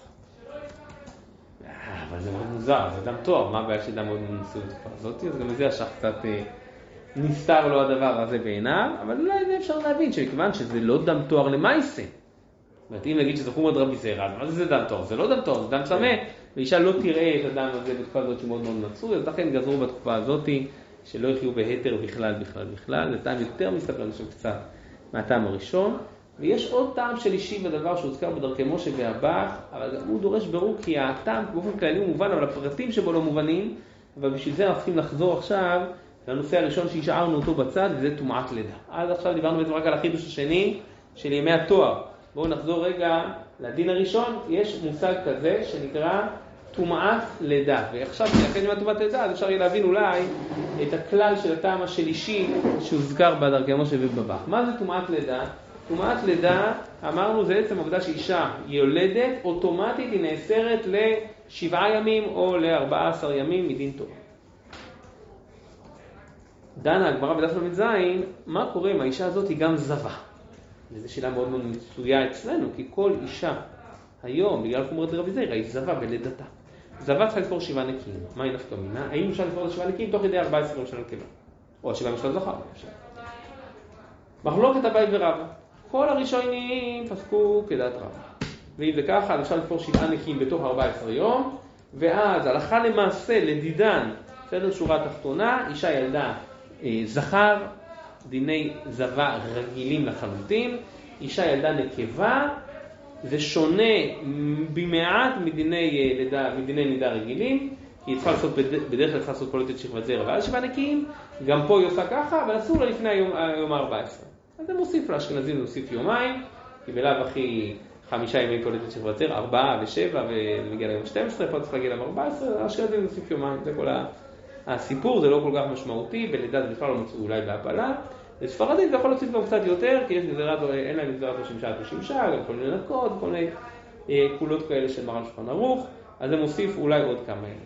אבל זה מאוד מוזר, זה דם טוב, מה הבעיה שדם מאוד מצוי בתקופה הזאת? אז גם לזה השח קצת נסתר לו הדבר הזה בעיניו, אבל אולי זה אפשר להבין שמכיוון שזה לא דם תואר למעשה. זאת אומרת, אם נגיד שזה חומר רבי זרע, מה זה דם תואר? זה לא דם תואר, זה דם צמא. ואישה לא תראה את הדם הזה בתקופה הזאת שמאוד מאוד מצוי, אז לכן גזרו בתקופה הזאת שלא יחיו בהתר בכלל. זה טעם יותר מסתכל לשם קצת מהטעם הראשון. ויש עוד טעם של אישי בדבר שהוזכר בדרכי משה והבח, אבל גם הוא דורש ברור כי הטעם באופן כללי הוא מובן, אבל הפרטים שבו לא מובנים, אבל בשביל זה אנחנו צריכים לחזור עכשיו לנושא הראשון שהשארנו אותו בצד, וזה טומאת לידה. אז עכשיו דיברנו בעצם רק על החידוש השני של ימי התואר. בואו נחזור רגע לדין הראשון, יש מושג כזה שנקרא טומאת לידה. ועכשיו, כשנכן עם טומאת לידה, אז אפשר להבין אולי את הכלל של הטעם השלישי שהוזכר בדרכי משה ובבח. מה זה טומאת לידה? טומאת לידה, אמרנו, זה עצם העובדה שאישה יולדת, אוטומטית היא נאסרת ל7 ימים או ל14 ימים מדין תורה. דנה הגמרא בדף ל"ז, מה קורה אם האישה הזאת היא גם זבה? וזו שאלה מאוד מאוד מצויה אצלנו, כי כל אישה היום, בגלל חומרת רבי זרע, היא זבה בלידתה. זבה צריכה לספור 7 נקיים. מה היא נפקא מינה? האם אפשר לספור את 7 נקיים תוך כדי 14 יום של הנקבה? או 7 ימים של הזכר? מחלוקת אביי ורבא. כל הראשונים פסקו כדעת רבא. ואם זה ככה, אז אפשר לספור 7 נקיים בתוך 14 יום, ואז הלכה למעשה לדידן, סדר שורה תחתונה, אישה ילדה זכר, דיני זבה רגילים לחלוטין, אישה ילדה נקבה, זה שונה במעט מדיני נידה רגילים, כי היא צריכה לעשות, בדרך כלל צריכה לעשות פולטת שכבת זרע ועל 7 נקיים, גם פה היא עושה ככה, אבל אסור לה לפני היום ה-14. אז זה מוסיף לאשכנזים, זה מוסיף יומיים, כי בלאו הכי 5 ימי פולטת שכבת זרע, 4 ו7 ומגיע ליום 12, פה צריך להגיע ליום 14, האשכנזים מוסיף יומיים, זה כל הסיפור, זה לא כל כך משמעותי, בלידה זה בכלל לא מצוי אולי בהפלה. לספרדית זה יכול להוסיף גם קצת יותר, כי יש אין להם גזירת או שמשה, גם כל מיני נקות, כל מיני קולות כאלה של מרן שולחן ערוך, אז זה מוסיף אולי עוד כמה ימים.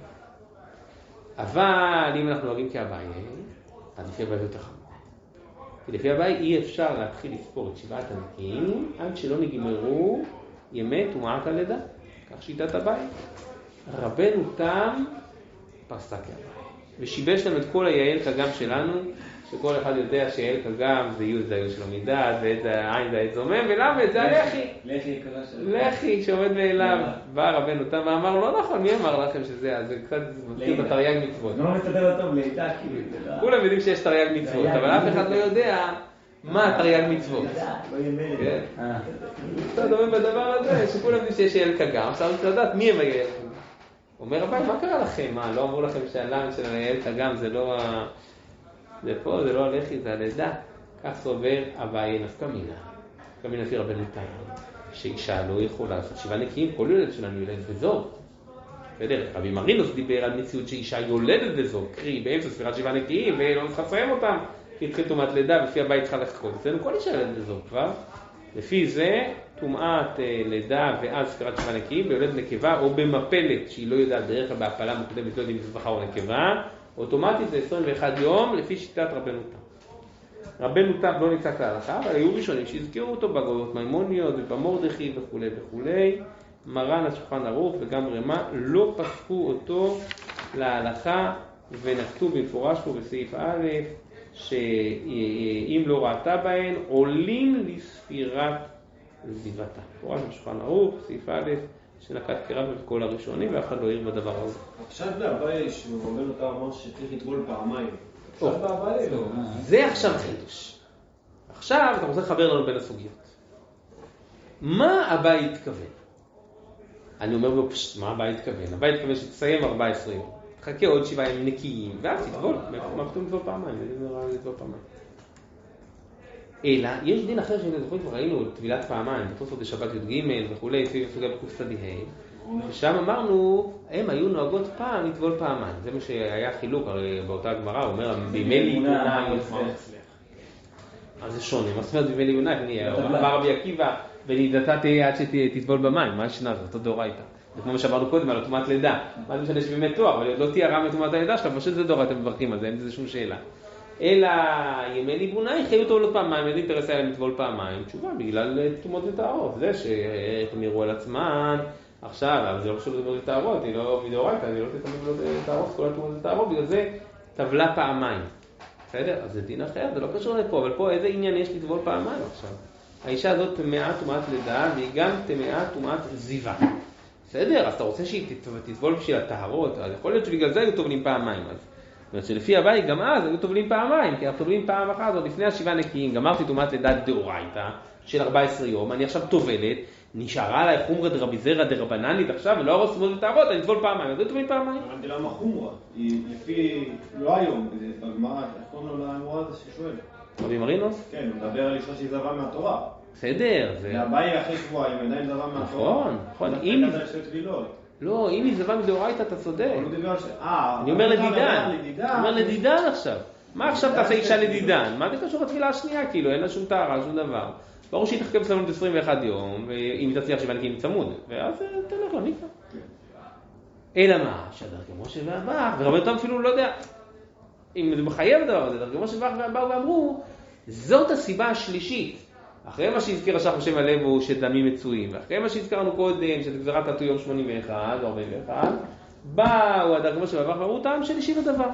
אבל אם אנחנו נוהגים כאביי, אז לפי אביי יותר חמור. כי לפי אביי אי אפשר להתחיל לספור את 7 הנקיים עד שלא נגמרו ימי טומאת הלידה. כך שיטת אביי. רבנו תם פסק אביי. ושיבש לנו את כל היעל כגם שלנו, שכל אחד יודע שיעל כגם זה י' זה הי' שלו מידד, ואת זה העין זה הי' זומם, ולמד זה הלחי. לחי שעומד מאליו. בא רבנו תם ואמר, לא נכון, מי אמר לכם שזה? אז זה קצת מזכיר בתרי"ג מצוות. לא מסתדר טוב לידה, כאילו. כולם יודעים שיש תרי"ג מצוות, אבל אף אחד לא יודע מה תרי"ג מצוות. לא ימלד. אתה דומה בדבר הזה, שכולם יודעים שיש יעל כגם, עכשיו צריך לדעת מי הם היעל כגם. אומר רבי, מה קרה לכם? מה, לא אמרו לכם שהלם של היעל כגם זה לא זה פה, זה לא הלחי, זה הלידה. כך סובר אביי נפקא מינה. נפקא מינה לפי רבנו תם, שאישה לא יכולה לעשות 7 נקיים, כל ילד שלנו יולדת בזוג. בדרך, רבי מרינוס דיבר על מציאות שאישה יולדת בזוג, קרי באמצע ספירת 7 נקיים, ולא צריך לסיים אותם, כי התחיל טומאת לידה, לפי הבית צריכה לחכות. אצלנו כל אישה יולדת בזוג כבר. לפי זה, טומאת לידה ואז ספירת 7 נקיים, ביולדת נקבה או במפלת, שהיא לא יודעת דרך כלל בהפלה מוקדמת, לא יודעים אם זה זכר או נקבה, אוטומטית זה 21 יום לפי שיטת רבנו תם. רבנו תם לא נמצא כהלכה, אבל היו ראשונים שהזכירו אותו בגאונות מימוניות ובמורדכי וכולי וכולי. מרן השולחן ערוך וגם רמה לא פסקו אותו להלכה ונקטו במפורש פה בסעיף א' שאם לא ראתה בהן עולים לספירת זיוותה. מפורש בשולחן ערוך, סעיף א' שנקט כרב בכל הראשונים ואף אחד לא העיר בדבר הזה. עכשיו באביי שהוא אומר אותה אמר שצריך לטבול פעמיים. עכשיו באביי לא. זה עכשיו חידוש. עכשיו אתה רוצה לחבר לנו בין הסוגיות. מה אביי התכוון? אני אומר לו, מה אביי התכוון? אביי התכוון שתסיים 14 יום. תחכה עוד 7 ימים נקיים, ואז תטבול. מה פתאום לטבול פעמיים? אני לא יודע לטבול פעמיים. אלא, יש דין אחר שזוכרים כבר ראינו, טבילת פעמיים, בתוספות בשבת י"ג וכולי, סוגיה בקצ"ה, ושם אמרנו, הם היו נוהגות פעם לטבול פעמיים. זה מה שהיה חילוק, הרי באותה הגמרא, הוא אומר, בימי ליונה, אז זה שונה, מה זאת אומרת בימי ליונה, אמר רבי עקיבא, ונידתה תהיה עד שתטבול במים, מה השנה הזאת, אותו דאורייתא. זה כמו שאמרנו קודם על תרומת לידה, מה זה משנה שבאמת תואר, אבל לא תהיה רע מתרומת הלידה שלך, פשוט זה דאורייתא, אתם מברכים על זה, אין בזה שום שאלה. אלא ימי ליבונאי חיו טובלות פעמיים, איזה אינטרס היה להם לטבול פעמיים? תשובה, בגלל תרומות וטהרות, זה שהם יראו על עצמן, עכשיו, אבל זה לא פשוט תרומות וטהרות, היא לא מדאורייתא, אני לא תתאמין תרומות וטהרות, כל התרומות וטהרות, בגלל זה טבלה פעמיים. בסדר? אז זה דין אחר, זה לא קשור לפה, אבל פה איזה עניין יש לטבול פעמיים עכשיו? האישה הזאת טמאה טומאת לידה, והיא גם טמאה טומאת זיווה. בסדר? אז אתה רוצה שהיא תטבול בשביל הטהרות, אז יכול להיות שבגלל זה היו טובלים פעמיים אז. זאת אומרת שלפי הבאי גם אז היו טובלים פעמיים, כי אנחנו טובלים פעם אחת, עוד לפני השבעה נקיים, גמרתי טומאת לידה דאורייתא של 14 יום, אני עכשיו טובלת, נשארה עליי חומרא דרבי זרע דרבננית עכשיו, ולא הרוס טומאות וטהרות, אני אטבול פעמיים, אז היו טובלים פעמיים. אבל למה חומרא? היא לפי, לא היום, בגמרא, איך קוראים לו לאמורה הזה ששואל? רבי מרינוס? כן, הוא מדבר על אישה שהיא זבה מהתורה. בסדר, זה... והבאי אחרי שבועיים עדיין זבה מהתורה. נכון. אם... אתה שתי טבילות. לא, אם היא זבה מדאורייתא אתה צודק. אני אומר לדידן. לדידן עכשיו. מה עכשיו תעשה אישה לדידן? מה זה קשור לתפילה השנייה? כאילו, אין לה שום טהרה, שום דבר. ברור שהיא תחכה בסבלנות 21 יום, ואם היא תצליח שבעה נקיים צמוד, ואז תלך למקווה. אלא מה? שהדרכי משה והבח, ורבי תם אפילו לא יודע, אם זה מחייב הדבר הזה, דרכי משה והבח באו ואמרו, זאת הסיבה השלישית. אחרי מה שהזכיר השח בשם הלב הוא שדמים מצויים, ואחרי מה שהזכרנו קודם, שזה גזרת עטו יום 81 או 41, באו הדרכי משה והבח ואמרו טעם שלישי בדבר.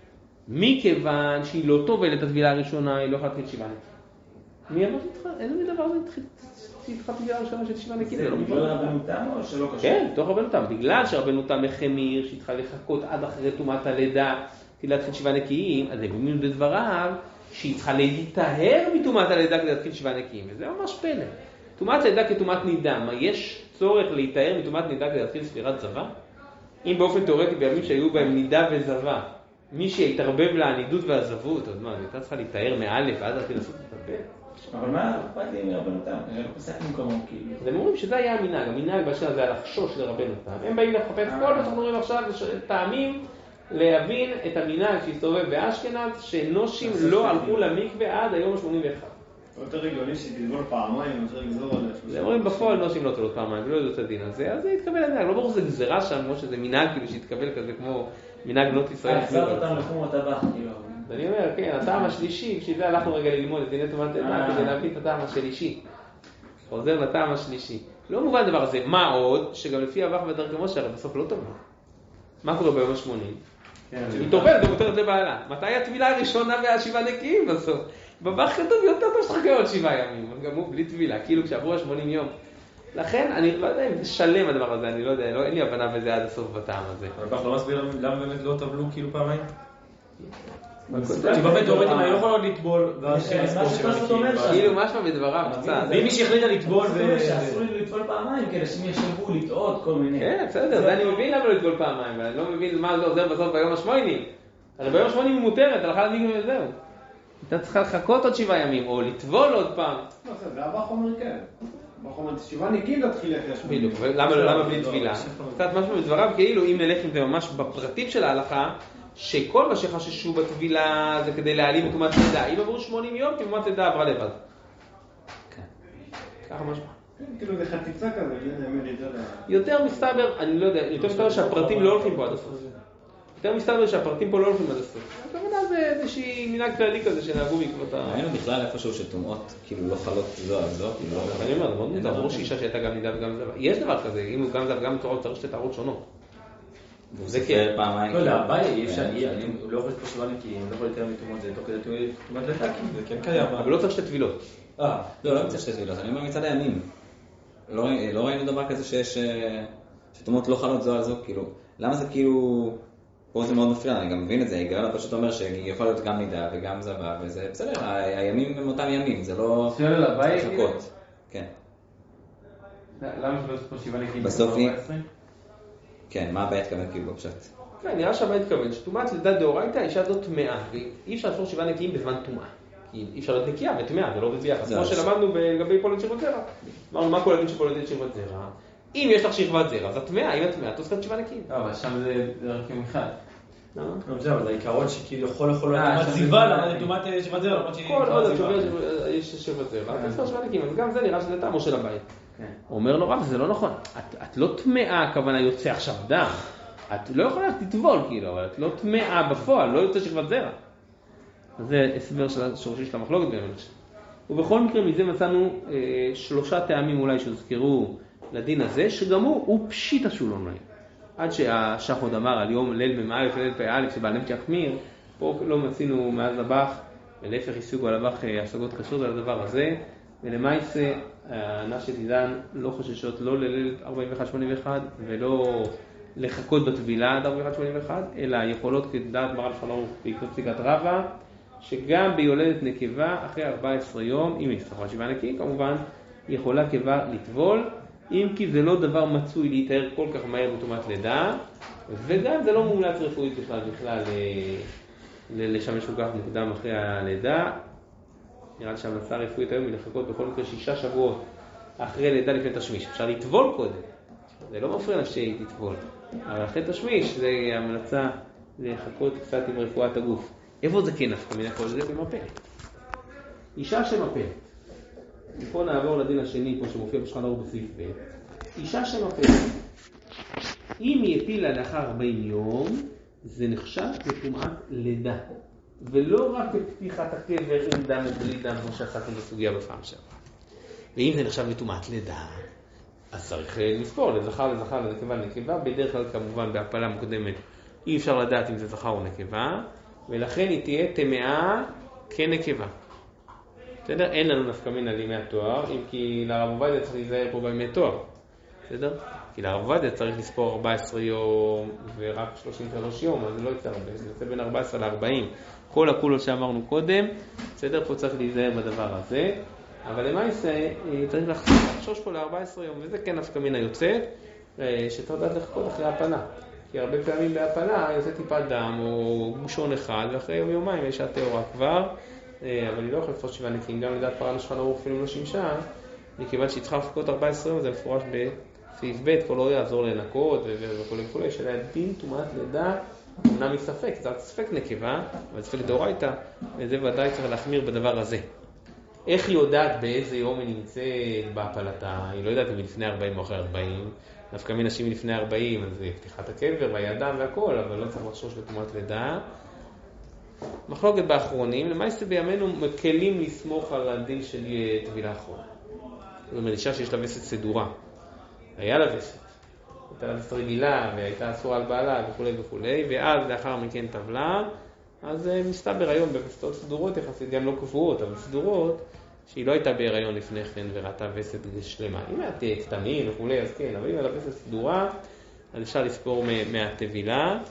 מכיוון שהיא לא טובלת את הטבילה הראשונה, היא לא יכולה להתחיל שבעה נקיים. מי אמר שתתחיל? איזה דבר זה התחיל טבילה הראשונה של שבעה נקיים? זה בגלל רבנו תם או שלא קשור? כן, תוך רבנו תם. בגלל שרבנו תם מחמיר, שהתחיל לחכות עד אחרי טומאת הלידה, כדי להתחיל שבעה נקיים, אז הם אומרים בדבריו שהיא צריכה להיטהר מטומאת הלידה כדי להתחיל שבעה נקיים, וזה ממש פלא. טומאת הלידה כטומאת נידה, מה יש צורך להיטהר מטומאת נידה כדי להתחיל ספירת זבה? אם באופן תיאורטי בימים שהיו בהם נידה וזבה, מי שהתערבב לה הנידות והזבות, אז מה, הייתה צריכה להיטהר מאלף ועד להתחיל לעשות את הפה? אבל מה אכפת לי מרבנו תם? אני לא פסק במקומו כאילו. אז הם אומרים שזה היה המנהג, המנהג בשביל זה היה לחשוש לרבנו תם. הם באים לחפש כל מה שאנחנו רואים עכשיו, טעמים להבין את המנהג שהסתובב באשכנז, שנושים לא הלכו למקווה עד היום 81. יותר הגיוני שתטבול פעמיים, יותר לגזור עליה. זה אומרים בפועל נושים לא טולות פעמיים, ולא יודעות את הדין הזה, אז זה יתקבל למנהג. לא ברור שזה גזרה שם, כמו שזה מנהג כאילו שהתקבל כזה כמו מנהג בנות ישראל. החזרת אותם לחומרת הבח, כאילו. אני אומר, כן, הטעם השלישי, בשביל זה הלכנו רגע ללמוד את דיני טומאת לידה, כדי להבין את הטעם השלישי. חוזר לטעם השלישי. לא מובן דבר הזה. מה עוד? שגם לפי הבח ודרכי משה, הרי בסוף לא טובה. מה קורה ביום ה-80? היא טובלת ומותרת לבעלה. מתי הטבילה הראשונה והשבעה נקיים בסוף? בבח כתוב יותר טוב שתחכה עוד 7 ימים, גם הוא בלי טבילה, כאילו כשעברו 80 יום. לכן, אני לא יודע אם זה שלם הדבר הזה, אני לא יודע, אין לי הבנה בזה עד הסוף בטעם הזה. אבל בח לא מסביר למה באמת לא טבלו כאילו פעמיים? כי באמת תיאורטית אני לא יכול לטבול ואז כאילו משהו בדבריו קצת. ואם מי שהחליטה לטבול שאסור לי לטבול פעמיים כדי שהם ישלבו לטעות כל מיני. כן, בסדר, זה אני מבין למה לא לטבול פעמיים, ואני לא מבין מה זה עוזר בסוף ביום ה-80. הרי ביום ה-80 היא מותרת, הלכה למקווה וזהו. אתה צריכה לחכות עוד 7 ימים, או לטבול עוד פעם. לא, זה הבא חומר כן. בחומר 7 נקיים להתחיל אחרי 80. בדיוק, למה בלי טבילה? קצת משהו בדבריו, כאילו אם נלך עם זה ממש בפרטים של ההלכה, שכל מה שחששו בטבילה זה כדי להעלים את טומאת לידה. אם עברו 80 יום, טומאת לידה עברה לבד. כן. ככה משהו. כאילו זה חציצה כזה, יותר מסתבר, אני לא יודע, יותר מסתבר שהפרטים לא הולכים פה עד הסוף. יותר מסתבר שהפרטים פה לא הולכים עד הסוף. הכוונה זה איזושהי מנהג כללי כזה שנהגו בעקבות ה... ראינו בכלל איפשהו שטומאות כאילו לא חלות זו על זו. אני אומר, זה מאוד מותר, ברור שאישה שהייתה גם נידה וגם זבה. יש דבר כזה, אם הוא גם זב וגם תורה, הוא צריך שתי טהרות שונות. זה כן. פעמיים. לא יודע, הבעיה אי אפשר, אני לא יכול לתפוס שבעה נקיים, לא יכול לתאר מתאומות, זה תוך כדי תאומת לידה, כי זה כן קיים. אבל לא צריך שתי טבילות. לא צריך שתי טבילות, אני אומר מצד הימים. לא ראינו דבר כזה שיש... שטומאות לא חלות זו על זו, כאילו... למה זה כאילו... פה זה מאוד מפריע, אני גם מבין את זה, היגיון פשוט אומר שיכול להיות גם נידה וגם זבה, וזה בסדר, הימים הם אותם ימים, זה לא... שואל על הבית? חכות. כן. למה שלא יש פה 7 נקיים? בסוף היא... כן, מה הבית כוון כאילו בפשט? כן, נראה שהבית כוון, שטומאת לידה דאורייתא, האישה הזאת טמאה, ואי אפשר לעשות 7 נקיים בזמן טומאה. כי אי אפשר להיות נקייה וטמאה, זה לא עובד ביחד. כמו שלמדנו לגבי פולדת שכבת זרע. אמרנו, מה כוללים שפולדת שכבת זרע? אם יש לך שכבת זרע, אז הטמאה, אם הטמאה, תוספת 7 נקיים. אבל שם זה רק יום אחד. לא, אבל זה העיקרון שכאילו יכול להיות סיבה למה טומאת שכבת זרע, למרות שהיא... כל עוד יש שכבת זרע, תוספת 7 נקיים, אז גם זה נראה שזה טעמו של הבית. אומר לו רב, זה לא נכון. את לא טמאה, הכוונה יוצא עכשיו דם. את לא יכולה לטבול, כאילו, אבל את לא טמאה בפועל, לא יוצא שכבת זרע. זה הסבר של השורשי של המחלוקת באמת. ובכל מקרה מזה מצאנו 3 טעמים אולי שהוזכרו לדין הזה, שגם הוא פשיטה שהוא לא נעים. עד שהשח עוד אמר על יום ליל מ"א וליל פ"א שבעל נפש יחמיר, פה לא מצינו מאז הבח, ולהפך השיגו על הבח השגות קשות על הדבר הזה, ולמעשה הנשת עידן לא חוששות לא לליל 41-81 ולא לחכות בטבילה עד 41-81, אלא יכולות כדעת מרן שולחן ערוך בעקבות פסיקת רבא, שגם ביולדת נקבה אחרי 14 יום, אם היא ספרה 7 נקיים, כמובן יכולה קבה לטבול, אם כי זה לא דבר מצוי להתאר כל כך מהר בטומאת לידה, וגם זה לא מומלץ רפואית בכלל לשמש כל כך מוקדם אחרי הלידה. נראה לי שהמלצה הרפואית היום היא לחכות בכל מקרה 6 שבועות אחרי לידה לפני תשמיש. אפשר לטבול קודם, זה לא מפריע שהיא תטבול, אבל אחרי תשמיש זה המלצה לחכות קצת עם רפואת הגוף. איפה זה כן נפקא מינה? כל זה במפלת. אישה שמפלת. ופה נעבור לדין השני, פה שמופיע בשולחן ערוך בסעיף ב'. אישה שמפלת. אם היא הפילה לאחר 40 יום, זה נחשב בטומאת לידה. ולא רק בפתיחת הקבר עם דם ובלי דם, כמו שעסקנו בסוגיה בפעם שעברה. ואם זה נחשב בטומאת לידה, אז צריך לספור לזכר, לנקבה, לנקבה. בדרך כלל כמובן בהפלה מוקדמת אי אפשר לדעת אם זה זכר או נקבה, ולכן היא תהיה טמאה כנקבה. בסדר? אין לנו נפקא מינה לימי התואר, אם כי לרב עובדיה צריך להיזהר פה בימי תואר. בסדר? כי לרב עובדיה צריך לספור 14 יום ורק 33 יום, אז זה לא יצא הרבה, זה יוצא בין 14 ל-40. כל הכולות שאמרנו קודם, בסדר? פה צריך להיזהר בדבר הזה. אבל למעשה צריך לחשוש פה ל-14 יום, וזה כן נפקא מינה יוצאת, שצריך לדעת לחכות אחרי הפלה. כי הרבה פעמים בהפלה יוצא טיפת דם או גושון אחד, ואחרי יום-יומיים יש הטהורה כבר, אבל היא לא יכולה לפחות 7 נקיים, גם לדעת פרה לשולחן ערוך אפילו לא שימשה, מכיוון שהיא צריכה לחכות 14 יום, זה מפורש בסעיף ב', כל לא יעזור לנקות וכו', שלה דין טומאת לידה, אמנם מספק, זה ספק נקבה, אבל ספק דאורייתא, וזה ודאי צריך להחמיר בדבר הזה. איך היא יודעת באיזה יום היא נמצאת בהפלתה? היא לא יודעת אם היא לפני 40 או אחרי 40, נפקא מינה שהיא לפני 40, אז זה פתיחת הקבר והידם והכל, אבל לא צריך לחשוש לטומאת לידה. מחלוקת באחרונים, למעשה בימינו מקלים לסמוך על הדין של טבילה אחרונה. זאת אומרת, אישה שיש לה וסת סדורה, היה לה וסת, הייתה לה וסת רגילה והייתה אסורה על בעלה וכו' וכו', ואז לאחר מכן טבלה, אז מסתבר היום בווסתות סדורות יחסית, גם לא קבועות, אבל סדורות, שהיא לא הייתה בהיריון לפני כן וראתה וסת שלמה. אם היה קטנים וכו', אז כן, אבל אם היה לה וסת סדורה, אז אפשר לספור מהטבילה,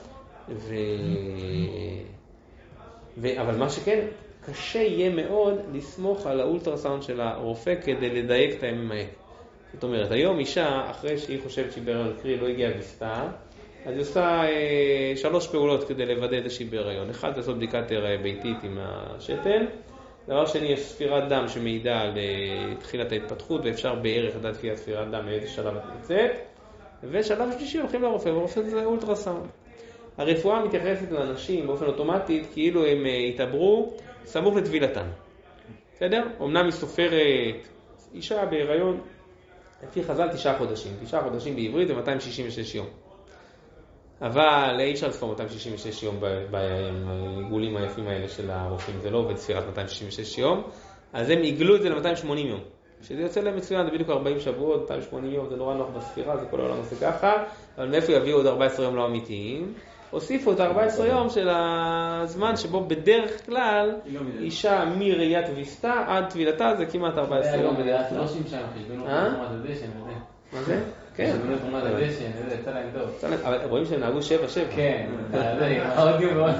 אבל מה שכן, קשה יהיה מאוד לסמוך על האולטרסאונד של הרופא כדי לדייק את הימים האלה. זאת אומרת, היום אישה, אחרי שהיא חושבת שהיא בהיריון, קרי לא הגיעה בסתה, אז היא עושה 3 פעולות כדי לוודא איזושהי בהיריון. אחד, לעשות בדיקת ביתית עם השתן. דבר שני, יש ספירת דם שמעידה על תחילת ההתפתחות, ואפשר בערך לדעת לפי ספירת דם מאיזה שלב את נמצאת. ושלב שלישי הולכים לרופא, והרופא זה אולטרסאונד. הרפואה מתייחסת לאנשים באופן אוטומטית כאילו הם התעברו סמוך לטבילתן. בסדר? אמנם היא סופרת אישה בהיריון, לפי חז"ל 9 חודשים. 9 חודשים בעברית זה 266 יום. אבל אי אפשר לספור 266 יום בעיגולים היפים האלה של הרופאים, זה לא עובד ספירת 266 יום, אז הם עיגלו את זה ל-280 יום. שזה יוצא להם מצוין, זה בדיוק 40 שבועות, 280 יום, זה נורא נוח בספירה, זה כל העולם עושה ככה, אבל מאיפה יביאו עוד 14 יום לא אמיתיים? הוסיפו את 14 יום של הזמן שבו בדרך כלל אישה מראיית ויסתה עד טבילתה, זה כמעט 14 יום בדרך כלל. לא שימשה, חשבנו תרומת הדשן, מה זה? כן. חשבנו תרומת הדשן, יצא להם טוב. אבל רואים שהם נהגו 7-7. כן, עוד יום.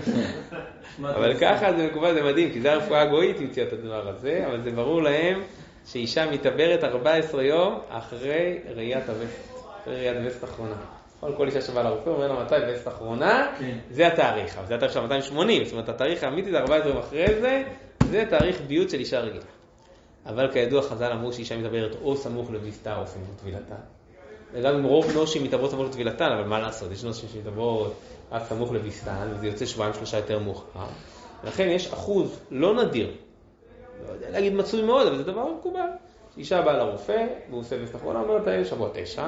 אבל ככה זה מקובל, זה מדהים, כי זה הרפואה הגויית יוציאה את הדבר הזה, אבל זה ברור להם שאישה מתעברת 14 יום אחרי ראיית הווסת, אחרי ראיית הווסת האחרונה. כל אישה שבאה לרופא אומר לה מתי וסת האחרונה, זה התאריך, אבל זה התאריך של 280, זאת אומרת התאריך האמיתי זה 14 יום אחרי זה, זה תאריך ביות של אישה רגילה. אבל כידוע חז"ל אמרו שאישה מתעברת או סמוך לווסתה או סמוך לטבילתה. וגם אם רוב נשים מתעברות סמוך לטבילתן, אבל מה לעשות, יש נשים שמתעברות רק סמוך לווסתן, וזה יוצא 2-3 יותר מאוחר. ולכן יש אחוז לא נדיר, לא יודע להגיד מצוי מאוד, אבל זה דבר מקובל. אישה באה לרופא, והוא עושה וסת האחרונה, אומרת לה שבוע 9,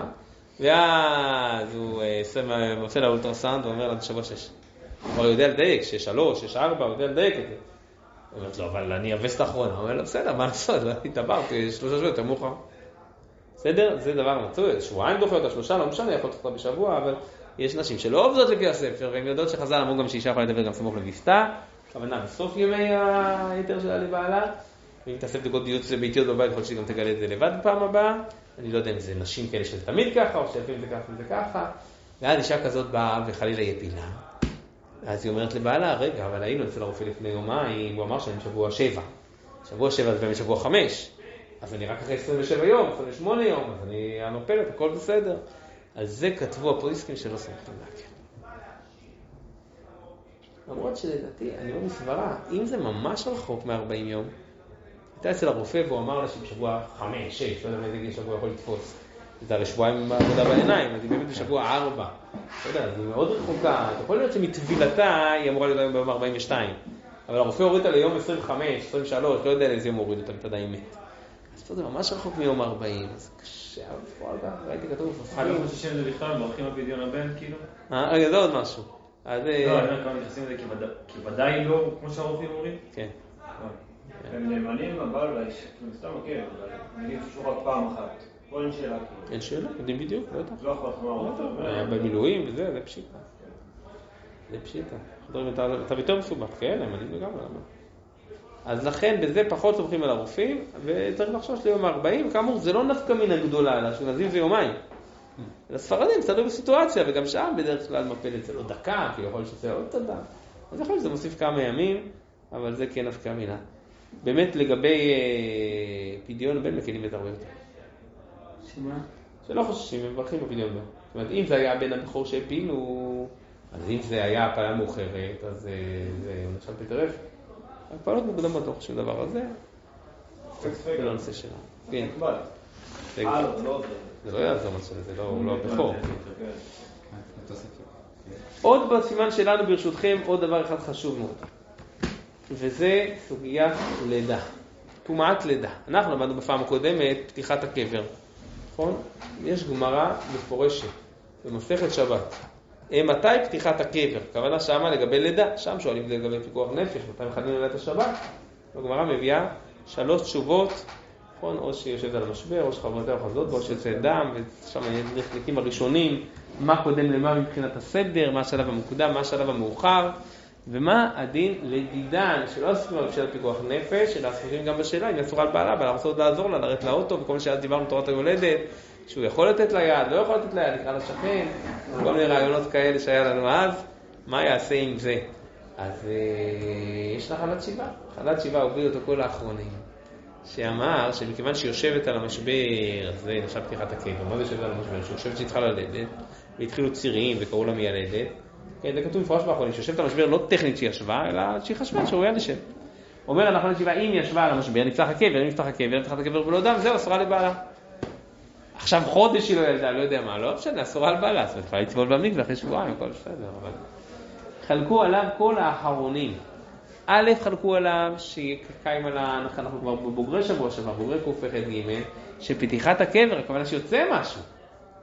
ואז הוא עושה לה אולטרסאונד ואומר לה שבוע 6. הוא יודע לדייק, 6-3, 6-4, הוא יודע לדייק את זה. הוא אומרת לו, אבל אני הווסת האחרונה. הוא אומר לו, בסדר, מה לעשות? התעברתי 3 שבועות יותר מאוחר. בסדר? זה דבר מצוי, שבועיים דוחה אותה, 3, לא משנה, יכול להיות בשבוע, אבל יש נשים שלא עובדות לפי הספר, והן יודעות שחז"ל אמרו גם שאישה יכולה לדבר גם סמוך לווסתה, הכוונה בסוף ימי היתר שלה לבעלה, ואם תעשה בדיקות ביות ביתיות בבית, יכול להיות שהיא גם תגלה את זה לבד בפעם הבאה, אני לא יודע אם זה נשים כאלה שזה תמיד ככה, או שלפעמים זה ככה וזה ככה, ואז אישה כזאת באה וחלילה יפילה, אז היא אומרת לבעלה, רגע, אבל היינו אצל הרופא לפני יומיים, הוא אמר שאני שבוע 7, שבוע 7 זה באמת שבוע 5, אז אני רק אחרי 27 יום, 28 יום, אז אני הנופלת, הכל בסדר. על זה כתבו הפריסקים שלא סומכים להכיר. למרות שלדעתי, אני לא מסברה, אם זה ממש רחוק מ-40 יום, הייתה אצל הרופא והוא אמר לה שבשבוע 5, 6, לא יודע איזה גיל שבוע יכול לתפוס. זה הרי שבועיים עם העבודה בעיניים, אז היא באמת בשבוע 4. לא יודע, היא מאוד רחוקה. אתה יכול להיות שמטבילתה היא אמורה להיות ביום 42. אבל הרופא הוריד אותה ליום 25, 23, לא יודע לאיזה יום הוריד אותה, אתה עדיין מת. אז פה זה ממש רחוק מיום 40, אז קשה, בפועל כך, ראיתי כתוב בפרחים. אני חושב שזה בכלל, מברכים על פדיון הבן, כאילו? רגע, זה עוד משהו. לא, אני אומר כמה מתייחסים לזה כוודאי לא, כמו שהרופאים אומרים? כן. הם נאמנים, אבל סתם מכיר, נגיד ששוב רק פעם אחת. פה אין שאלה. אין שאלה, יודעים בדיוק, לא יודע. לא יכול לחמור. היה במילואים וזה, זה פשיטה. זה פשיטה. אתה יותר מסובך, כן, הם עלים לגמרי. אז לכן בזה פחות סומכים על הרופאים, וצריך לחשוש ליום 40, כאמור זה לא נפקא מן הגדולה, אלא שנזים זה יומיים. לספרדים תלוי בסיטואציה, וגם שם בדרך כלל מפל אצל עוד דקה, כי יכול שזה עוד תודה. אז יכול להיות שזה מוסיף כמה ימים, אבל זה כן נפקא מינה. באמת לגבי פדיון בן מקלים את הרבה יותר. שמה? שלא חוששים, הם מברכים בפדיון בן. זאת אומרת, אם זה היה בן הבכור שהפילו, אז אם זה היה הפעלה מאוחרת, אז זה נחשב פטרף. הפעלות מוקדמות לא חושבים דבר הזה. זה לא נושא שלנו. כן. זה לא יעזור משהו, זה לא הבכור. עוד בסימן שלנו ברשותכם, עוד דבר אחד חשוב מאוד. וזה סוגיית לידה. טומאת לידה. אנחנו למדנו בפעם הקודמת פתיחת הקבר. נכון? יש גמרא מפורשת במסכת שבת. מתי פתיחת הקבר? הכוונה שמה לגבי לידה. שם שואלים לגבי פיקוח נפש, מתי מחדמים לילת השבת. הגמרא מביאה 3 תשובות, נכון? או שיושבת על המשבר, או שחברותיה אוחזות בו, או שיוצא דם, ושם נחלקים הראשונים, מה קודם למה מבחינת הסדר, מה השלב המוקדם, מה השלב המאוחר, ומה הדין לדידן, שלא עסוקים על בשאלת פיקוח נפש, אלא עסוקים גם בשאלה, אם אסור על בעלה, אבל אנחנו רוצים לעזור לה, לרדת לאוטו, וכל מה שאז דיברנו תורת היולדת, שהוא יכול לתת לה יד, לא יכול לתת לה יד, נקרא לשכן, כל מיני רעיונות כאלה שהיה לנו אז, מה יעשה עם זה? אז יש לה חלת שיבה. חלת שיבה הוביל אותו כל האחרונים, שאמר שמכיוון שהיא יושבת על המשבר, אז זה נחשב פתיחת הקבר, מה זה יושבת על המשבר? שהיא יושבת שהיא צריכה ללדת, והתחילו צירים וקראו לה מיילדת, כן, זה כתוב מפורש באחרונים, שיושבת על המשבר לא טכנית שהיא ישבה, אלא שהיא חשבה שהוא היה לשב. אומר אנחנו נשיבה, אם היא ישבה על המשבר, נפתח הקבר, אם נפתח הקבר, נפתח הקבר ולא דם, זהו, אסורה לבעלה. עכשיו חודש היא לא ילדה, לא יודע מה, לא משנה, אסורה על בעלה, זאת אומרת, יכולה לצבול במקווה אחרי שבועיים, הכל בסדר, אבל חלקו עליו כל האחרונים. א' חלקו עליו שקיים על אנחנו כבר בבוגרי שבוע שבוע, בוגרי קוף אחד ג' שפתיחת הקבר, הכוונה שיוצא משהו.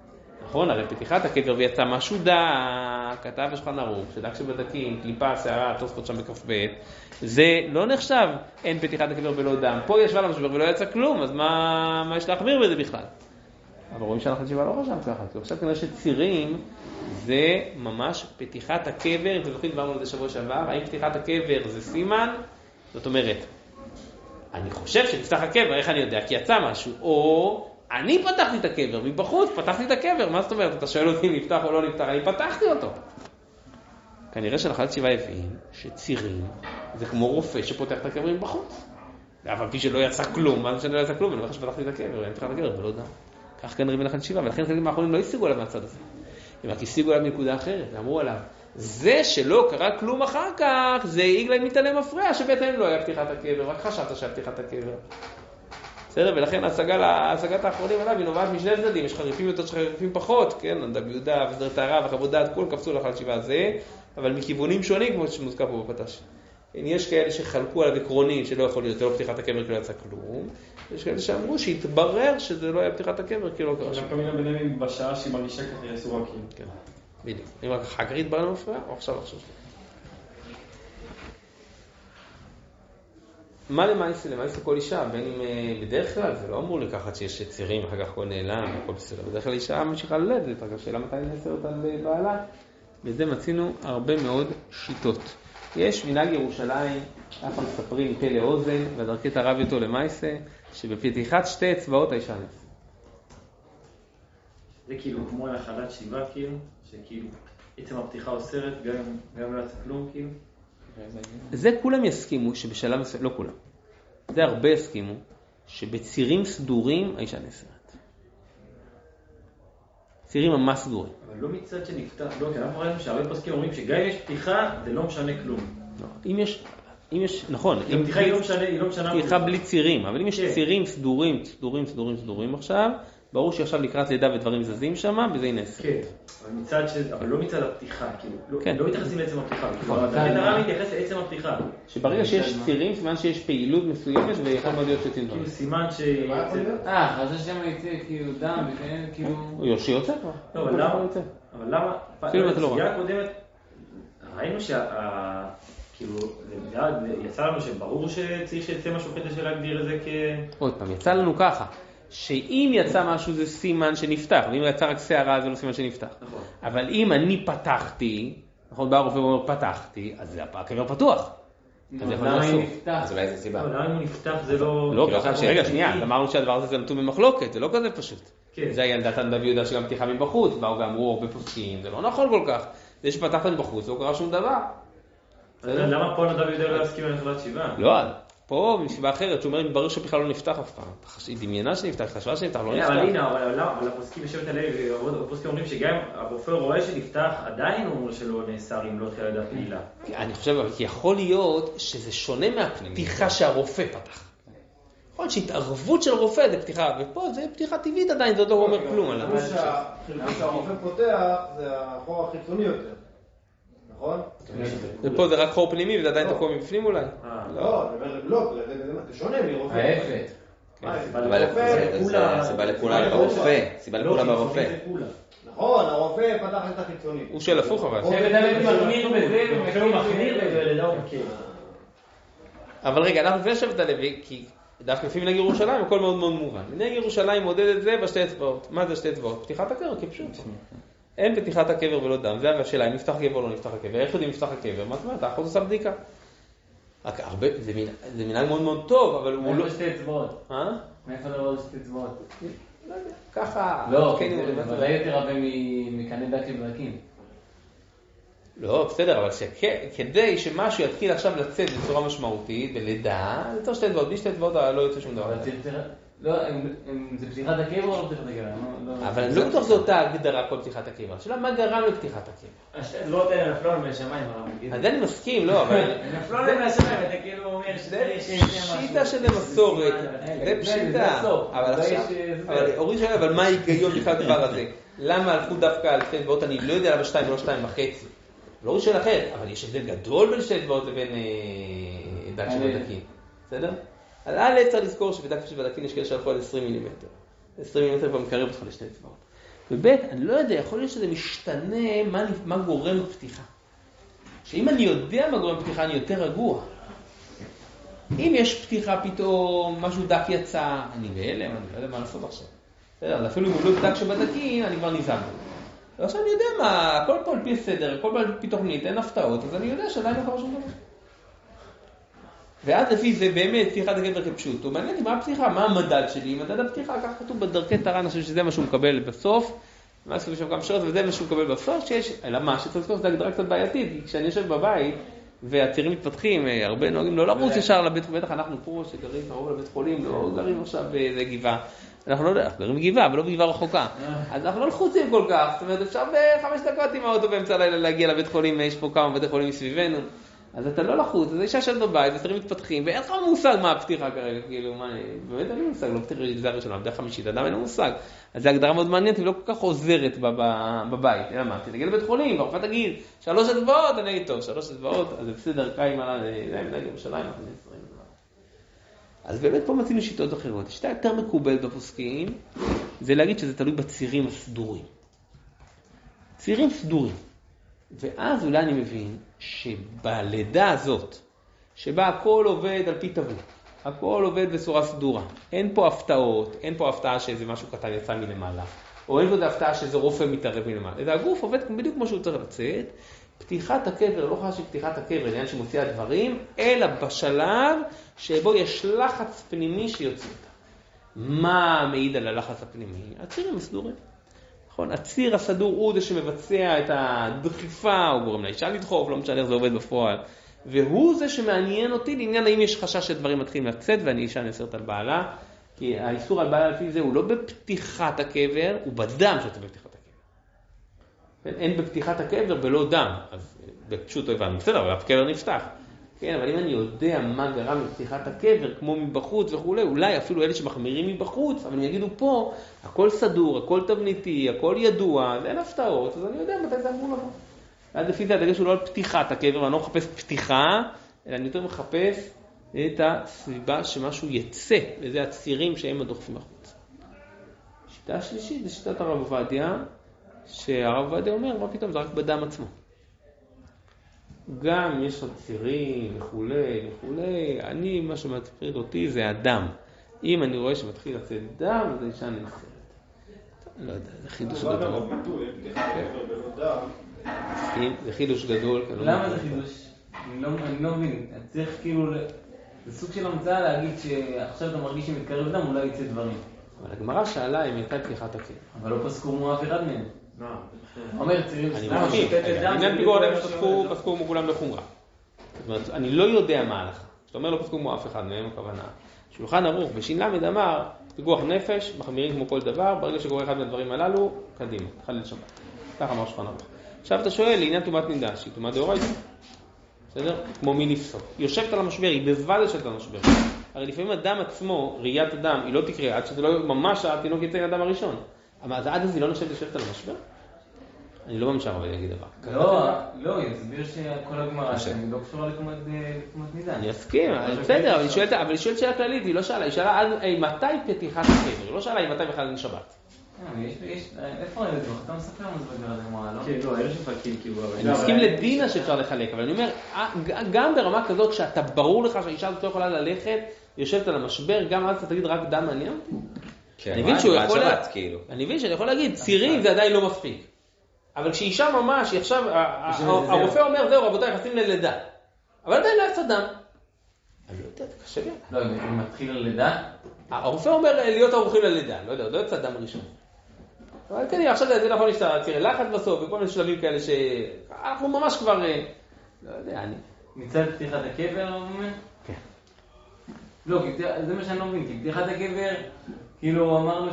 נכון, הרי פתיחת הקבר ויצא משהו דק, כתב בשולחן ערוך, שדק שבדקים, קליפה, שערה, תוספות שם בכף ב', זה לא נחשב, אין פתיחת הקבר בלא דם. פה ישבה למשבר ולא יצא כלום, אז מה יש להחמיר בזה בכלל? אבל רואים שהנחת שיבה לא חשב ככה, כי עכשיו כנראה שצירים זה ממש פתיחת הקבר, אם אתם זוכרים דברנו על זה שבוע שעבר, האם פתיחת הקבר זה סימן? זאת אומרת, אני חושב שנפתח הקבר, איך אני יודע? כי יצא משהו, או אני פתחתי את הקבר, מבחוץ פתחתי את הקבר, מה זאת אומרת? אתה שואל אותי אם נפתח או לא נפתח, אני פתחתי אותו. כנראה שנחלת שיבה הבין שצירים זה כמו רופא שפותח את הקברים בחוץ. אבל כפי שלא יצא כלום, מה זה שלא יצא כלום? אני אומר שפתחתי את הקבר, אני פתחת את הקבר ולא יודע. כך כנראה בנחלת שיבה, ולכן חלקים האחרונים לא השיגו עליו מהצד הזה. הם רק השיגו עליו מנקודה אחרת, אמרו עליו, זה שלא קרה כלום אחר כך, זה עגלה מתעלם מפריע, שבעצם לא היה פתיחת הקבר, רק חשבת שהיה פתיחת הקבר. בסדר? ולכן השגת האחרונים עליו היא נובעת משני צדדים, יש חריפים יותר, יש חריפים פחות, כן? נדב יהודה וסדר טהרה וחוות דעת, כולם קפצו לנחלת שיבה הזה, אבל מכיוונים שונים, כמו שמוזכר פה בפתש. יש כאלה שחלקו עליו עקרונים שלא יכול להיות, זה לא פתיחת הקבר כי לא יצא כלום. יש כאלה שאמרו שהתברר שזה לא היה פתיחת הקבר כי לא קרה שם. גם כמינה ביניהם בשעה שהיא מרגישה ככה יעשו רק כאילו. כן, בדיוק. אם רק אחר כך התברר למפריע, או עכשיו. מה למעשה כל אישה, בין אם בדרך כלל, זה לא אמור לקחת שיש צירים, אחר כך הכל נעלם, הכל בסדר. בדרך כלל אישה ממשיכה ללדת, רק השאלה מתי נעשה אותה לבעלה. בזה מצינו הרבה מאוד שיטות. יש מנהג ירושלים, אנחנו מספרים פה לאוזן, ודרכי את הרב איתו למעשה, שבפתיחת שתי אצבעות האישה נעשה. זה כאילו כמו נחלת שיבה, כאילו, שכאילו עצם הפתיחה אוסרת, גם לא יצא כלום, כאילו. זה כולם יסכימו שבשלב מסוים, לא כולם, זה הרבה יסכימו, שבצירים סדורים האישה נאסרת. צירים ממש סדורים. אבל לא מצד שנפתח, לא, כי אנחנו ראינו שהרבה פוסקים אומרים שגם אם יש פתיחה, זה לא משנה כלום. לא, אם יש, נכון, אם פתיחה היא לא משנה. פתיחה בלי צירים, אבל אם יש צירים סדורים עכשיו, ברור שעכשיו לקראת לידה ודברים זזים שם, וזה היא נאסרת. כן, אבל לא מצד הפתיחה, כאילו, לא מתייחסים לעצם הפתיחה, הרב מתייחס לעצם הפתיחה. שברגע שיש צירים, סימן שיש פעילות מסוימת, ויכול מאוד להיות שצים דברים. כאילו סימן ש... חשב שם יצא כאילו דם, וכן, כאילו... יושי יוצא כבר. לא, אבל למה? בסגירה הקודמת, ראינו כאילו, יצא לנו שברור שצריך שיצא משהו כדי שלהגדיר את זה עוד פעם, יצא לנו ככה. שאם יצא משהו זה סימן שנפתח, ואם יצא רק שערה זה לא סימן שנפתח. נכון. אבל אם אני פתחתי, נכון, בא הרופא ואומר פתחתי, אז הקבר פתוח. למה היא נפתח? אז אולי זה סיבה. למה אם הוא נפתח זה לא... לא, רגע, שנייה, אמרנו שהדבר הזה זה נתון במחלוקת, זה לא כזה פשוט. זה היה ילדת נדב יהודה שגם פתיחה מבחוץ, באו ואמרו הרבה פוסקים, זה לא נכון כל כך. זה שפתחת מבחוץ, לא קרה שום דבר. למה פה נדב יהודה לא הסכים לנחלת שיבה? לא, פה מסיבה אחרת, שהוא אומר, מתברר שבכלל לא נפתח אף פעם. היא דמיינה שנפתח, חשבה שנפתח, לא נפתח. אבל הנה, אבל הפוסקים בשבט הלוי, הפוסקים אומרים שגם הרופא רואה שנפתח, עדיין הוא אומר שלא נאסר אם לא תחילה לידה פעילה. אני חושב, אבל כי יכול להיות שזה שונה מהפתיחה שהרופא פתח. יכול להיות שהתערבות של רופא זה פתיחה, ופה זה פתיחה טבעית עדיין, זה לא אומר כלום עליו. שהרופא פותח זה החור החיצוני יותר. נכון? ופה זה רק חור פנימי וזה עדיין תקוע מבפנים אולי? לא, זה שונה מרופא. ההפך. סיבה לפעולה ברופא. סיבה לפעולה ברופא. נכון, הרופא פתח את החיצוני. הוא של הפוך אבל. שבט הלוי מחמיר בזה ומחמיר בלידה ומכיר. אבל רגע, אנחנו לפני שבט הלוי, כי דווקא לפי מנהג ירושלים הכל מאוד מאוד מובן. מנהג ירושלים מודד את זה בשתי אצבעות. מה זה שתי אצבעות? פתיחת הקבר, כפשוט. אין פתיחת הקבר ולא דם, זה השאלה, אם נפתח הקבר או לא נפתח הקבר, איך יודעים נפתח הקבר, מה זאת אומרת, האחות עושה בדיקה. רק הרבה, זה מנהג מאוד מאוד טוב, אבל הוא לא... מאיפה שתי אצבעות? מאיפה דבר שתי אצבעות? לא יודע, ככה... לא, זה ודאי יותר הרבה מקנה דק לבדקים. לא, בסדר, אבל כדי שמשהו יתחיל עכשיו לצאת בצורה משמעותית, בלידה, זה צריך שתי אצבעות, בלי שתי אצבעות לא יוצא שום דבר. לא, זה פתיחת הקבר או לא פתיחת הקבר? אבל אני לא בטוח זו אותה הגדרה כל פתיחת הקבר. השאלה מה גרם לפתיחת הקבר? השתי אצבעות האלה נפלו עליהם מהשמיים, הרב. אז אני מסכים, לא, אבל... נפלו עליהם מהשמיים, אתה כאילו אומר זה פשיטה של מסורת, זה פשיטה. אבל אורי שואל, אבל מה ההיגיון בכלל הדבר הזה? למה הלכו דווקא על שתי אצבעות? אני לא יודע למה 2 ולא 2.5. לא אורי שואל אחרת, אבל יש הבדל גדול בין שתי אצבעות לבין דק שבדקים. בסדר? על א' צריך לזכור שבדק שבדקים יש כאלה שהלכו על 20 מילימטר. 20 מילימטר כבר מקרב אותך לשתי אצבעות. וב' אני לא יודע, יכול להיות שזה משתנה מה גורם לפתיחה. שאם אני יודע מה גורם לפתיחה, אני יותר רגוע. אם יש פתיחה פתאום, משהו דק יצא, אני בהלם, אני לא יודע מה לעשות עכשיו. אז אפילו אם הוא לא דק שבדקים, אני כבר נזהר. ועכשיו אני יודע מה, הכל פה על פי סדר, הכל פה על פי תוכנית, אין הפתעות, אז אני יודע שעדיין לא קרה שום דבר. ואז לפי זה באמת פתיחת הקבר כפשוט. הוא מעניין לי מה הפתיחה, מה המדד שלי, מדד הפתיחה, כך כתוב בדרכי תר"ן, אני חושב שזה מה שהוא מקבל בסוף, מה עשו שם כמה שעות, וזה מה שהוא מקבל בסוף, שיש, אלא מה, שצריך לזכור, זה הגדרה קצת בעייתית, כי כשאני יושב בבית, והצירים מתפתחים, הרבה נוהגים לא לרוץ ישר לבית חולים, בטח אנחנו פה שגרים קרוב לבית חולים, לא גרים עכשיו באיזה גבעה. אנחנו לא גרים בגבעה, אבל לא בגבעה רחוקה. אז אנחנו לא לחוצים כל כך, זאת אומרת, אפשר ב5 דקות עם האוטו באמצע הלילה להגיע לבית חולים, יש פה כמה בתי חולים מסביבנו. אז אתה לא לחוץ, אז אישה של בבית, הצירים מתפתחים, ואין לך מושג מה הפתיחה כרגע, כאילו, באמת אין לי מושג, לא פתיחה זה הראשונה, בדרך חמישית, אדם אין לו מושג. אז זו הגדרה מאוד מעניינת, היא לא כל כך עוזרת בבית. אלא מה, תגיע לבית חולים, והרופאה תגיד, 3 אצבעות, אני אגיד טוב, 3 אצבעות, אז זה בסדר, קיים עליי, מנהג ירושלים, אנחנו נעשרים. אז באמת פה מצינו שיטות אחרות. השיטה יותר מקובלת בפוסקים, זה להגיד שזה תלוי בצירים הסדורים. צירים סדורים. ואז אולי אני מבין שבלידה הזאת, שבה הכל עובד על פי תבוא, הכל עובד בצורה סדורה, אין פה הפתעות, אין פה הפתעה שאיזה משהו קטן יצא מלמעלה, או אין פה הפתעה שאיזה רופא מתערב מלמעלה. את הגוף עובד בדיוק כמו שהוא צריך לצאת, פתיחת הקבר, לא חושב שפתיחת הקבר, עניין שמוציאה דברים, אלא בשלב שבו יש לחץ פנימי שיוצא אותה. מה מעיד על הלחץ הפנימי? הצירים הסדורים. נכון, הציר הסדור הוא זה שמבצע את הדחיפה, הוא גורם לאישה לדחוף, לא משנה איך זה עובד בפועל. והוא זה שמעניין אותי לעניין האם יש חשש שדברים מתחילים לצאת ואני אישה נאסרת על בעלה. כי האיסור על בעלה לפי זה הוא לא בפתיחת הקבר, הוא בדם שאתה בפתיחת הקבר. אין בפתיחת הקבר בלא דם, אז בפשוט לא הבנו, בסדר, אבל הקבר נפתח. כן, אבל אם אני יודע מה גרם לפתיחת הקבר, כמו מבחוץ וכו', אולי אפילו אלה שמחמירים מבחוץ, אבל הם יגידו פה, הכל סדור, הכל תבניתי, הכל ידוע, אין הפתעות, אז אני יודע מתי זה אמור לבוא. אז לפי זה הדגש הוא לא על פתיחת הקבר, ואני לא מחפש פתיחה, אלא אני יותר מחפש את הסביבה שמשהו יצא, וזה הצירים שהם הדוחפים החוץ. השיטה השלישית זה שיטת הרב עובדיה, שהרב עובדיה אומר, מה פתאום, זה רק בדם עצמו. גם יש עוד צירים וכולי וכולי, אני, מה שמטריד אותי זה הדם. אם אני רואה שמתחיל לצאת דם, אז האישה נאסרת. לא יודע, זה חידוש גדול. זה חידוש גדול. למה זה חידוש? אני לא מבין. צריך כאילו, זה סוג של המצאה להגיד שעכשיו אתה מרגיש שמתקרב דם, אולי יצא דברים. אבל הגמרא שאלה אם הייתה פתיחת הקבר. אבל לא פסקו מו אף אחד מהם. אומר צירים אני מסכים, בעניין פיגור הלב פסקו כולם לחומרה. זאת אומרת, אני לא יודע מה ההלכה. זאת אומרת, לא פסקו כמו אף אחד מהם, הכוונה. שולחן ערוך, בש"ל אמר, פיקוח נפש, מחמירים כמו כל דבר, ברגע שקורה אחד מהדברים הללו, קדימה, חלל שבת. כך אמר שולחן ערוך. עכשיו אתה שואל, לעניין טומאת נידה, שהיא טומאת דאורייתא. בסדר? כמו מי נפסוק. היא יושבת על המשבר, היא בזבד יושבת על המשבר. הרי לפעמים הדם עצמו, ראיית הדם, היא לא תקרה, עד שזה לא ממש התינוק יצא עם הדם הראשון. אבל עד אז היא לא נושבת יושבת על המשבר? אני לא במשך אבל להגיד דבר. לא, יסביר שכל הגמרא לא קשורה לתרומת נידה. אני אסכים, בסדר, אבל היא שואלת שאלה כללית, היא לא שאלה, היא שאלה מתי פתיחת הקבר, היא לא שאלה מתי בכלל אין שבת. איפה הילד? אתה מספר לנו זה בגמרא, לא? כן, לא, אלה שפקים כאילו. אני מסכים לדינה שאפשר לחלק, אבל אני אומר, גם ברמה כזאת שאתה ברור לך שהאישה הזאת לא יכולה ללכת, יושבת על המשבר, גם אז אתה תגיד רק דם מעניין אותי? אני מבין שאני יכול להגיד, צירים זה עדיין לא מספיק. אבל כשאישה ממש, היא עכשיו, הרופא אומר, זהו רבותיי, נכנסים ללידה. אבל עדיין לא יצא דם. אני לא יודע, זה קשה לי. לא, אם מתחיל ללידה? הרופא אומר להיות ערוכים ללידה, לא יודע, עוד לא יצא דם ראשון. אבל כן, עכשיו זה נכון, יש את הצירי לחץ בסוף, וכל מיני שלבים כאלה שאנחנו ממש כבר, לא יודע, אני... מצד פתיחת הקבר, לא אומר? כן. לא, זה מה שאני לא מבין, כי פתיחת הקבר, כאילו אמרנו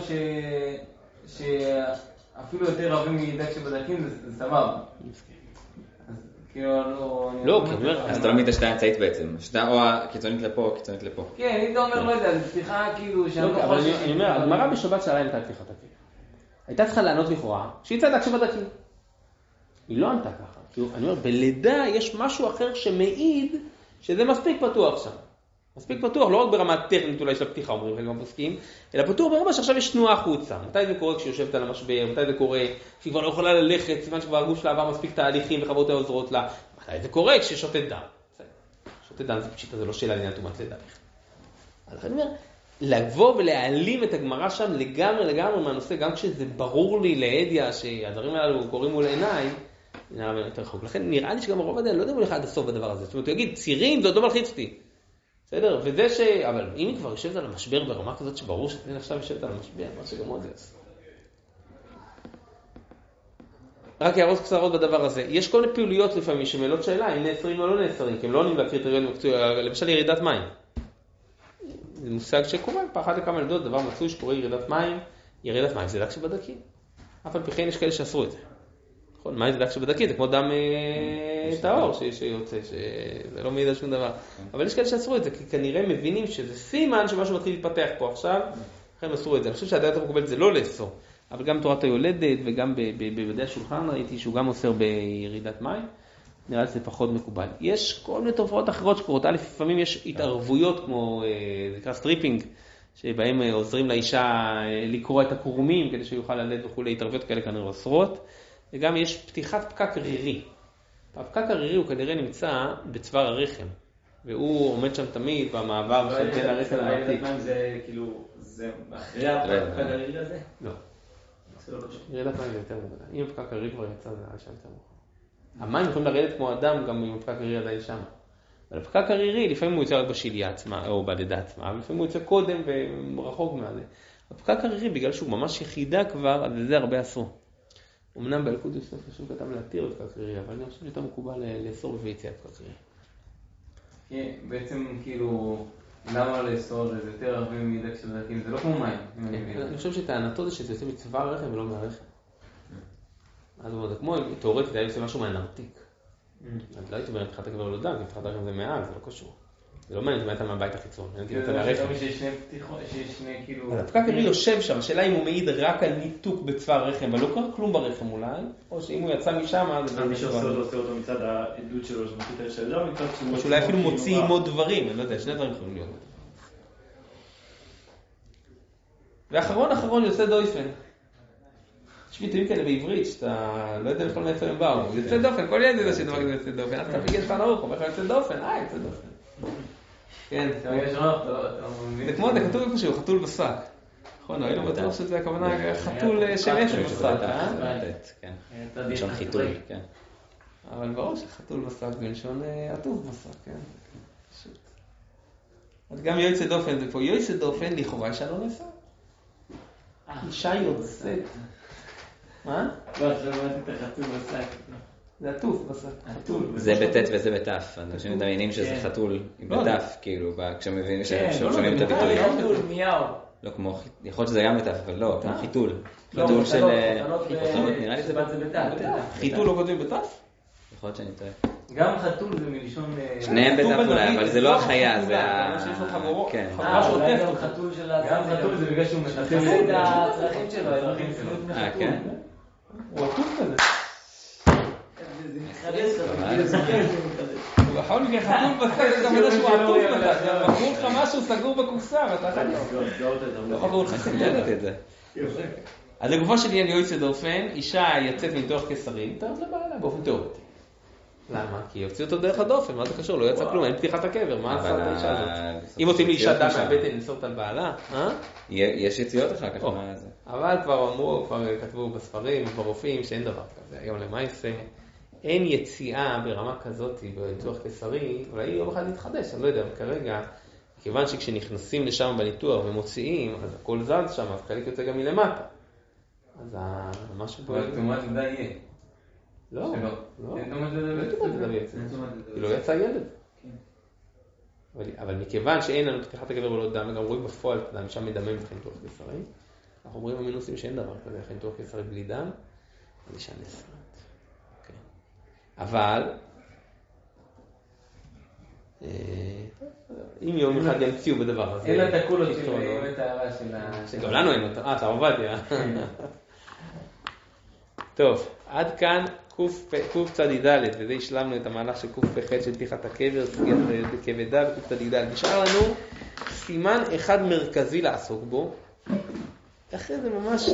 אפילו יותר רבים מידע כשבדקים זה סבבה. אז כאילו לא, אז אתה לא מבין את השיטה האמצעית בעצם. השיטה או הקיצונית לפה או קיצונית לפה. כן, אם אתה אומר לא יודע, זה פתיחה כאילו שאני לא חושב. אני אומר, הגמרא בשבת שאלה אם הייתה פתיחת הקבר. הייתה צריכה לענות לכאורה שהיא צדק שבדקים. היא לא ענתה ככה. אני אומר, בלידה יש משהו אחר שמעיד שזה מספיק פתוח שם. מספיק פתוח, לא רק ברמה טכנית אולי של הפתיחה, אומרים חלק מהפוסקים, אלא פתוח ברמה שעכשיו יש תנועה החוצה. מתי זה קורה כשהיא יושבת על המשבר, מתי זה קורה כשהיא כבר לא יכולה ללכת, סימן שכבר הגוף שלה עבר מספיק תהליכים וחברות העוזרות לה. מתי זה קורה כששוטט דם. שוטט דם זה פשיטה, זה לא שאלה לעניין תומת לידה. אז אני אומר, לבוא ולהעלים את הגמרא שם לגמרי מהנושא, גם כשזה ברור לי להדיה שהדברים האלו קורים מול עיניי, נראה לי יותר רחוק. לכן נראה לי שגם הרוב הזה, אני לא יודע אם הוא לך עד הסוף בדבר הזה. זאת אומרת, הוא יגיד, צירים זה עוד לא מלחיץ אותי. בסדר? וזה אבל אם היא כבר יושבת על המשבר ברמה כזאת שברור שאתה עכשיו יושבת על המשבר, מה שגם עוד זה. רק הערות קצרות בדבר הזה. יש כל מיני פעילויות לפעמים שמעלות שאלה, אם נאסרים או לא נאסרים, כי הם לא עונים לקריטריונים מקצועיים, למשל ירידת מים. זה מושג שקורה, פחד לכמה ילדות, דבר מצוי שקורה ירידת מים זה דק שבדקים. אף על פי כן יש כאלה שאסרו את זה. נכון, מים זה דק שבדקים, זה כמו דם טהור שיוצא, שזה לא מעיד על שום דבר. אבל יש כאלה שאסרו את זה, כי כנראה מבינים שזה סימן שמשהו מתחיל להתפתח פה עכשיו, לכן אסרו את זה. אני חושב שהדעת המקובלת זה לא לאסור, אבל גם תורת היולדת וגם בבדי השולחן ראיתי שהוא גם אוסר בירידת מים. נראה לי שזה פחות מקובל. יש כל מיני תופעות אחרות שקורות. לפעמים יש התערבויות כמו, זה נקרא סטריפינג, שבהם עוזרים לאישה לקרוא את הקורמים כדי שיוכל ללד וכו'. התערבויות כאלה כנראה אסורות. וגם יש פתיחת פקק רירי. הפקק הרירי הוא כנראה נמצא בצוואר הרחם. והוא עומד שם תמיד במעבר של בין הרחם למרתיק. זה כאילו, זה אחרי הפקק הרירי הזה? לא. ירידת מים זה יותר מובן. אם הפקק הרירי כבר יצא, זה היה שם יותר מובן. המים יכולים לרדת כמו אדם גם אם הפקק הרירי עדיין שם. אבל הפקק הרירי לפעמים הוא יוצא רק בשיליה עצמה או בלידה עצמה, ולפעמים הוא יוצא קודם ורחוק מהזה. הפקק הרירי בגלל שהוא ממש יחידה כבר, אז זה הרבה אסור. אמנם באלקוט יוסף שהוא כתב להתיר את הפקק הרירי, אבל אני חושב שיותר מקובל לאסור ויציאת הפקק הרירי. כן, בעצם כאילו, למה לאסור זה יותר הרבה מידע כשבדקים, זה לא כמו מים. אני חושב שטענתו זה שזה יוצא מצוואר הרחם ולא מהרחם. אז הוא אומר, כמו תיאורטית, היה עושה משהו מהנרתיק. אז לא הייתי אומר, פתחת הקבר לא דם, כי פתחת הקבר זה מעל, זה לא קשור. זה לא מעניין, אתה מהבית החיצון, אתה מהרחם. שיש שני כאילו... אז הפקק הרירי יושב שם, השאלה אם הוא מעיד רק על ניתוק בצוואר הרחם, אבל לא קרה כלום ברחם אולי, או שאם הוא יצא משם, אז... מי שעושה אותו מצד העדות שלו, שמחית את השאלה, או שאולי אפילו מוציא עימו דברים, אני לא יודע, שני דברים יכולים להיות. ואחרון יוצא דויפן. יש ביטויים כאלה בעברית, שאתה לא יודע לכל מאיפה הם באו. יוצא דופן, כל ילד יודע שדבר כזה יוצא דופן. אז אתה פגש לך נערוך, אומר לך יוצא דופן, יוצא דופן. כן. זה כמו, זה כתוב איפשהו, חתול בשק. נכון, היינו בטוח שזה הכוונה חתול של אפס בשק, כן. בלשון חיתול, כן. אבל ברור שחתול בשק בלשון עטוף בשק, כן. אז גם יוצא דופן, זה פה יוצא דופן, לכאורה אישה לא נעשה. אישה יוצאת. מה? לא, עכשיו אמרתי את החתול בשק. זה עטוף בשק, חתול. זה בטט וזה בטף, אנשים מדמיינים שזה חתול עם בטף, כאילו, כשמבינים ששומעים את הביטוי. חתול, מיהו. לא כמו, יכול להיות שזה גם בטף, אבל לא, כמו חיתול. חיתול של... נראה לי זה בטף. חיתול לא כותבים בטף? יכול להיות שאני טועה. גם חתול זה מלשון... שניהם בטף אולי, אבל זה לא החיה, זה ה... כן. אולי גם חתול של... גם חתול זה בגלל שהוא מתחת את הצרכים שלו. כן. הוא עטוף כזה. זה מתחדש. הוא בכל מקרה חתול בשק, אתה יודע שהוא עטוף כזה. בחור לך משהו סגור בקופסה, ואתה חתול. לא חבור לך סגרת את זה. אז לגופו של עניין יוצא דופן, אישה יצאת מניתוח קיסרי, תארת לבעלה באופן תיאורטי. למה? כי יוציא אותו דרך הדופן, מה זה קשור? לא יצא כלום, אין פתיחת הקבר, מה עשה את האישה הזאת? אם עושים לאישה דם מהבטן לנסות על בעלה, יש יציאות אחר כך, אבל כבר אמרו, כבר כתבו בספרים וברופאים שאין דבר כזה. היום למעשה, אין יציאה ברמה כזאת בניתוח קיסרי, אולי יום אחד להתחדש, אני לא יודע, כרגע, כיוון שכשנכנסים לשם בניתוח ומוציאים, אז הכל זז שם, אז חלק יוצא גם מלמטה. אז משהו פה... אבל תאומת לידה יהיה. לא, לא. אין תאומת לידה בעצם. כי לא יצא ילד. אבל מכיוון שאין לנו פתיחת הקבר ולא דם, וגם רואים בפועל, אדם שם מדמם אחרי ניתוח קיסרי, אנחנו אומרים במינוסים שאין דבר כזה, אחרי ניתוח קיסרי בלי דם, אז אישה נשאת. אבל, אם יום אחד ימציאו בדבר הזה... אין לה את הקולות של את ההערה של ה... שגם לנו אין אותה, אתה עובדיה. טוב, עד כאן קצ"ד, וזה השלמנו את המהלך של קפ"ח של פתיחת הקבר, סגיית כבדה וקצ"ד. נשאר לנו סימן אחד מרכזי לעסוק בו, אחרי זה ממש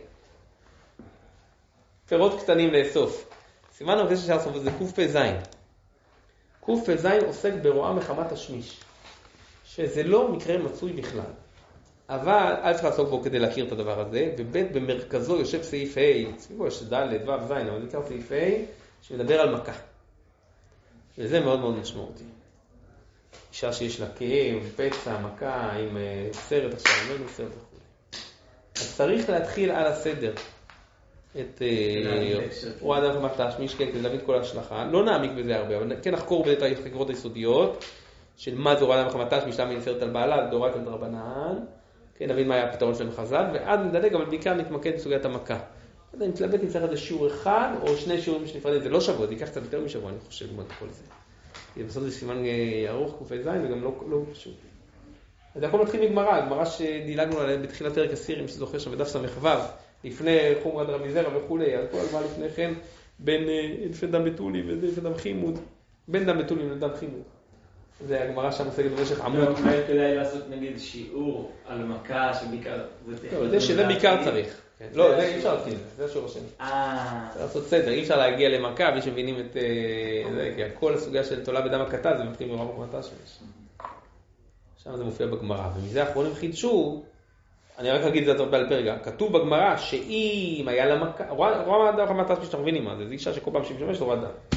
פירות קטנים לאסוף. סימן המרכזי שנשאר לעסוק בו זה קפ"ז. קפ"ז עוסק ברועה מחמת השמיש, שזה לא מקרה מצוי בכלל. אבל אל צריך לעסוק בו כדי להכיר את הדבר הזה, וב' במרכזו יושב סעיף ה', סביבו יש ד' ו' ז', אבל נקרא סעיף ה' שמדבר על מכה. וזה מאוד מאוד משמעותי. אישה שיש לה כאב, פצע, מכה, עם סרט עכשיו, לא יודע סרט וכו'. אז צריך להתחיל על הסדר את רואה אדם מחמת השמיש, כדי להבין כל ההשלכה. לא נעמיק בזה הרבה, אבל כן נחקור בזה את החקירות היסודיות, של מה זה רואה אדם מחמת השמיש, למה היא נסרת על בעלה, דאורייתא דרבנן. כן, נבין מה היה הפתרון שלהם חז"ל, ואז נדלג, אבל בעיקר נתמקד בסוגיית המכה. אני מתלבט אם צריך איזה שיעור אחד או שני שיעורים שנפרדים, זה לא שבוע, זה ייקח קצת יותר משבוע, אני חושב, ללמוד כל זה. כי בסוף זה סימן ארוך, קפ"ז, וגם לא פשוט. אז הכל מתחיל מגמרא, גמרא שדילגנו עליה בתחילת פרק הסירים, שזוכר שם בדף ס"ו, לפני חומרת רבי זרע וכולי, על כל הגמרא לפני כן, בין לפני דם בתולי ולפני דם חימוד, בין דם בתולי לדם חימוד. זה הגמרא שם עוסקת במשך עמוד. אולי כדאי לעשות נגיד שיעור על מכה שבעיקר... זה בעיקר צריך. לא, זה אי אפשר להתחיל, זה השיעור השני. צריך לעשות סדר, אי אפשר להגיע למכה בלי שמבינים את זה, כי כל הסוגיה של תולה בדם הקטן זה מתחיל מרואה מחמת השמיש. שם זה מופיע בגמרא, ומזה האחרונים חידשו, אני רק אגיד את זה בעל פרגע, כתוב בגמרא שאם היה לה מכה, רואה דם מחמת השמיש, שאנחנו מבינים מה זה, זה אישה שכל פעם שמשתמש תורת דם.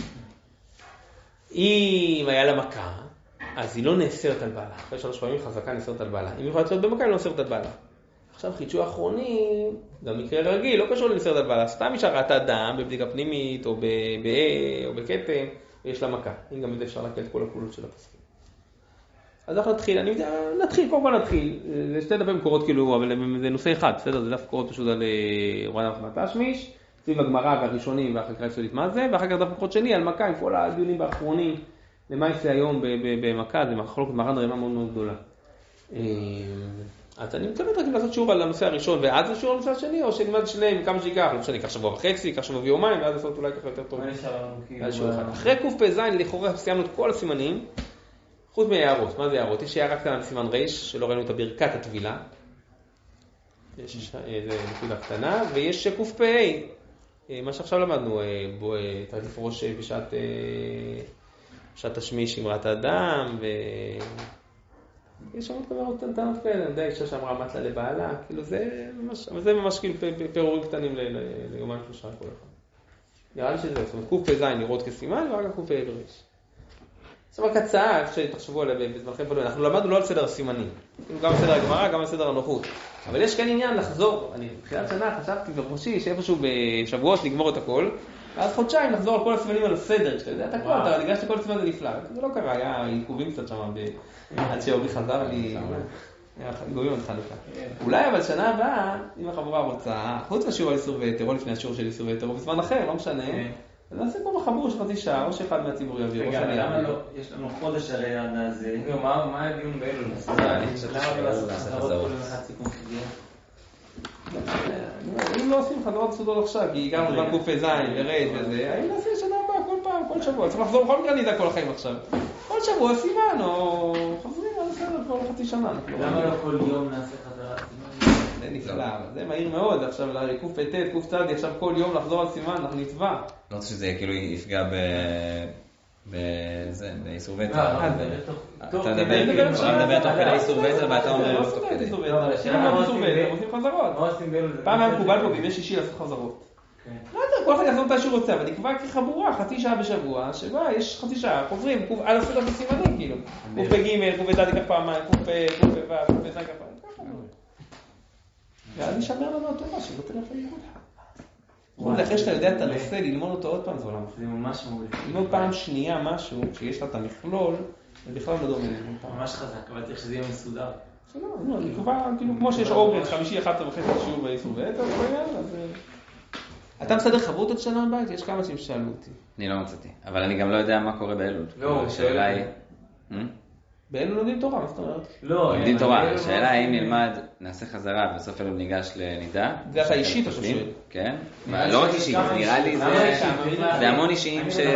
אם היה לה מכה, אז היא לא נאסרת על בעלה. אחרי 3 פעמים חזקה נאסרת על בעלה. אם היא יכולה לצאת במכה, היא לא נאסרת על בעלה. עכשיו חידשו האחרונים, גם מקרה רגיל, לא קשור לנאסרת על בעלה. סתם אישה ראתה דם בבדיקה פנימית או או בקטן, ויש לה מכה. אם גם את זה אפשר להקל את כל הקולות של הפסקים. אז אנחנו נתחיל, קודם כל נתחיל. זה 2 דפי מקורות כאילו, אבל זה נושא אחד, בסדר? זה דף מקורות פשוט על רואה אדם מחמת השמיש, סביב הגמרא והראשונים והחקרה היסודית מה זה, ואחר כך דף מקורות שני על מכה עם כל הדיונים האחרונים. למה יצא היום במכה, זה מחלוקת מרן רמה מאוד מאוד גדולה. אז אני מתכוון רק לעשות שיעור על הנושא הראשון, ואז זה שיעור על הנושא השני, או שנלמד שניהם כמה שיקח, לא משנה, ייקח שבוע וחצי, ייקח שבוע ויומיים, ואז לעשות אולי ככה יותר טוב. אחרי קפ"ז, לכאורה סיימנו את כל הסימנים, חוץ מהערות. מה זה הערות? יש הערה קטנה בסימן ר' שלא ראינו את ברכת הטבילה. יש נקודה קטנה, ויש קפ"ה, מה שעכשיו למדנו, צריך לפרוש בשעת השמיש עם רעת האדם, יש שם עוד טענות כאלה, אני יודע, אישה שאמרה מת לה לבעלה, כאילו זה ממש כאילו פירורים קטנים ליומיים 3 כל אחד. נראה לי שזה, זאת אומרת, קפ"ז לראות כסימן, ורק קפ"ה בריש. זאת אומרת, הצעה, כשתחשבו עליה בזמנכם פנוי, אנחנו למדנו לא על סדר הסימנים, גם על סדר הגמרא, גם על סדר הנוחות. אבל יש כאן עניין לחזור, אני בתחילת שנה חשבתי בראשי שאיפשהו בשבועות נגמור את הכל, ואז חודשיים לחזור על כל הסימנים על הסדר, שאתה יודע את הכל, אתה ניגש שכל הסימן זה נפלא. זה לא קרה, היה עיכובים קצת שם, עד שאורי חזר לי, היה עיכובים עד חנוכה. אולי אבל שנה הבאה, אם החבורה רוצה, חוץ מהשיעור על איסור ויתר, או לפני השיעור של איסור ויתר, או בזמן אחר, לא משנה, אז נעשה כמו בחבור של חצי שעה, או שאחד מהציבור יעביר, או שאני למה לא? יש לנו חודש הרי עד הזה. מה הדיון באלול? למה לא לעשות חזרות כל אחד סיכום חגייה? אם לא עושים חזרות סודות עכשיו, כי הגענו זמן קפ"ז ור' וזה, האם נעשה שנה הבאה כל פעם, כל שבוע, צריך לחזור בכל מקרה נדע כל החיים עכשיו. כל שבוע סימן, או חזרים על הסדר כבר חצי שנה. למה לא כל יום נעשה חזרת סימן? זה נפלא, זה מהיר מאוד, עכשיו קפ"ט, קפ"צ, עכשיו כל יום לחזור על סימן, אנחנו נצבע. לא רוצה שזה כאילו יפגע באיסור ויתר. אתה מדבר תוך כדי איסור ויתר ואתה אומר לא תוך כדי. עושים חזרות. פעם היה מקובל פה בימי שישי לעשות חזרות. לא יודע, כל אחד יעזור מתי שהוא רוצה, אבל נקבע כחבורה חצי שעה בשבוע, שבה יש חצי שעה, חוזרים על הסדר בסימנים כאילו. קפ"ג, קפ"ד ייקח פעמיים, קפ"ו, קפ"ז ייקח פעמיים. ואז נשמר לנו התורה, שלא תלך לאיבוד. אחרי שאתה יודע את הנושא, ללמוד אותו עוד פעם זה עולם. זה ממש מעולה. ללמוד פעם שנייה משהו, כשיש לה את המכלול, זה בכלל לא דומה ללמוד פעם. ממש חזק, אבל צריך שזה יהיה מסודר. לא, אני קובע, כאילו, כמו שיש אורגן, 5:11 שיעור באיסור ויתר, אז... אתה מסדר חברות עוד שנה הבית? יש כמה ששאלו אותי. אני לא מצאתי, אבל אני גם לא יודע מה קורה באלול. לא, השאלה היא... באלול לומדים תורה, מה זאת אומרת? לא, לומדים תורה, השאלה האם נלמד, נעשה חזרה, בסוף אלול ניגש לנידה. זה אתה אישית, אתה שואל. כן? לא רק אישית, נראה לי זה המון אישיים ש...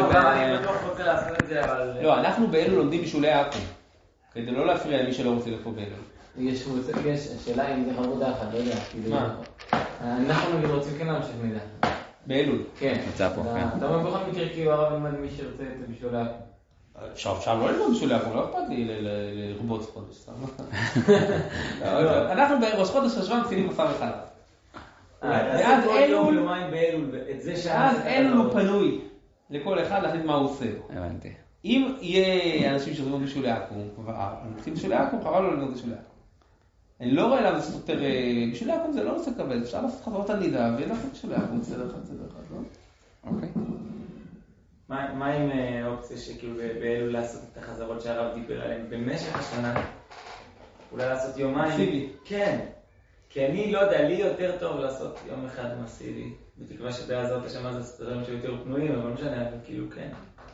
לא, אנחנו באלול לומדים בשולי העכו"ם, כדי לא להפריע למי שלא רוצה לבוא באלול. יש שאלה אם זה חמודה אחת, לא יודע. מה? אנחנו נגיד רוצים כן להמשיך מידה. באלול. כן. נמצא פה, כן. אתה אומר בכל מקרה כאילו הרב ילמד מי שרוצה את זה בשביל העכו"ם. אפשר לא ללמוד בשולי העכו"ם, לא אכפת לי לרבוץ חודש, סתם. אנחנו בראש חודש חשוון מתחילים בשר וחלב. ואז אלול הוא פנוי לכל אחד להחליט מה הוא עושה. הבנתי. אם יהיה אנשים שרוצים בשולי העכו"ם, הם מתחילים בשולי העכו"ם, חבל לא ללמוד בשולי העכו"ם. אני לא רואה למה זה סותר, בשולי העכו"ם זה לא נושא כבד, אפשר לעשות חזרות על נידה ולעשות בשולי העכו"ם, בסדר אחד, לא? אוקיי. מה עם אופציה שכאילו באלול לעשות את החזרות שהרב דיבר עליהן במשך השנה? אולי לעשות יומיים? מסיבי. כן. כי אני לא יודע, לי יותר טוב לעשות יום אחד מסיבי. בתקווה שבעזרת השם אז הסתדרים שהיו יותר פנויים, אבל לא משנה, אבל כאילו כן.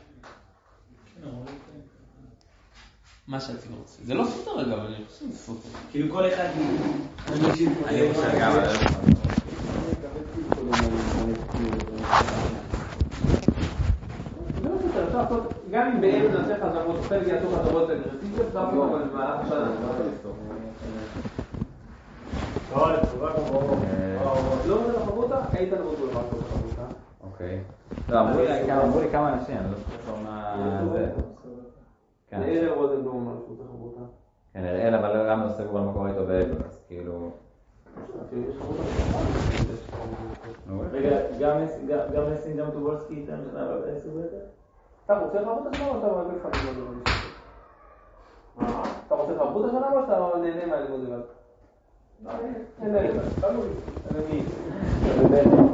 מה שאתם רוצים. זה לא סותר רגע, אבל אני חושב שזה סותר. כאילו כל אחד... אני חושב גם... גם אם באלול נעשה חזרות, חלק יעשו חזרות אגרסיביות, זה אפילו אבל במהלך השנה. לא, לתשובה גם ברור. לא לחבותה, היית לבוא למעט לא לחבותה. אוקיי. לא, אמרו לי כמה אנשים, אני לא חושב מה זה. אלה רוזנבלום משהו לחבותה. כן, אראל, אבל גם לא סגור על מה קורה איתו באלול, אז כאילו... רגע, גם נסים, גם טובולסקי איתן שנה אבל בעשר בטח? אתה רוצה לחבות השנה או אתה רק לך ללמוד לבד? אתה רוצה לחבות השנה או שאתה נהנה מהלימוד לבד? לא, נהנה לבד, תלוי.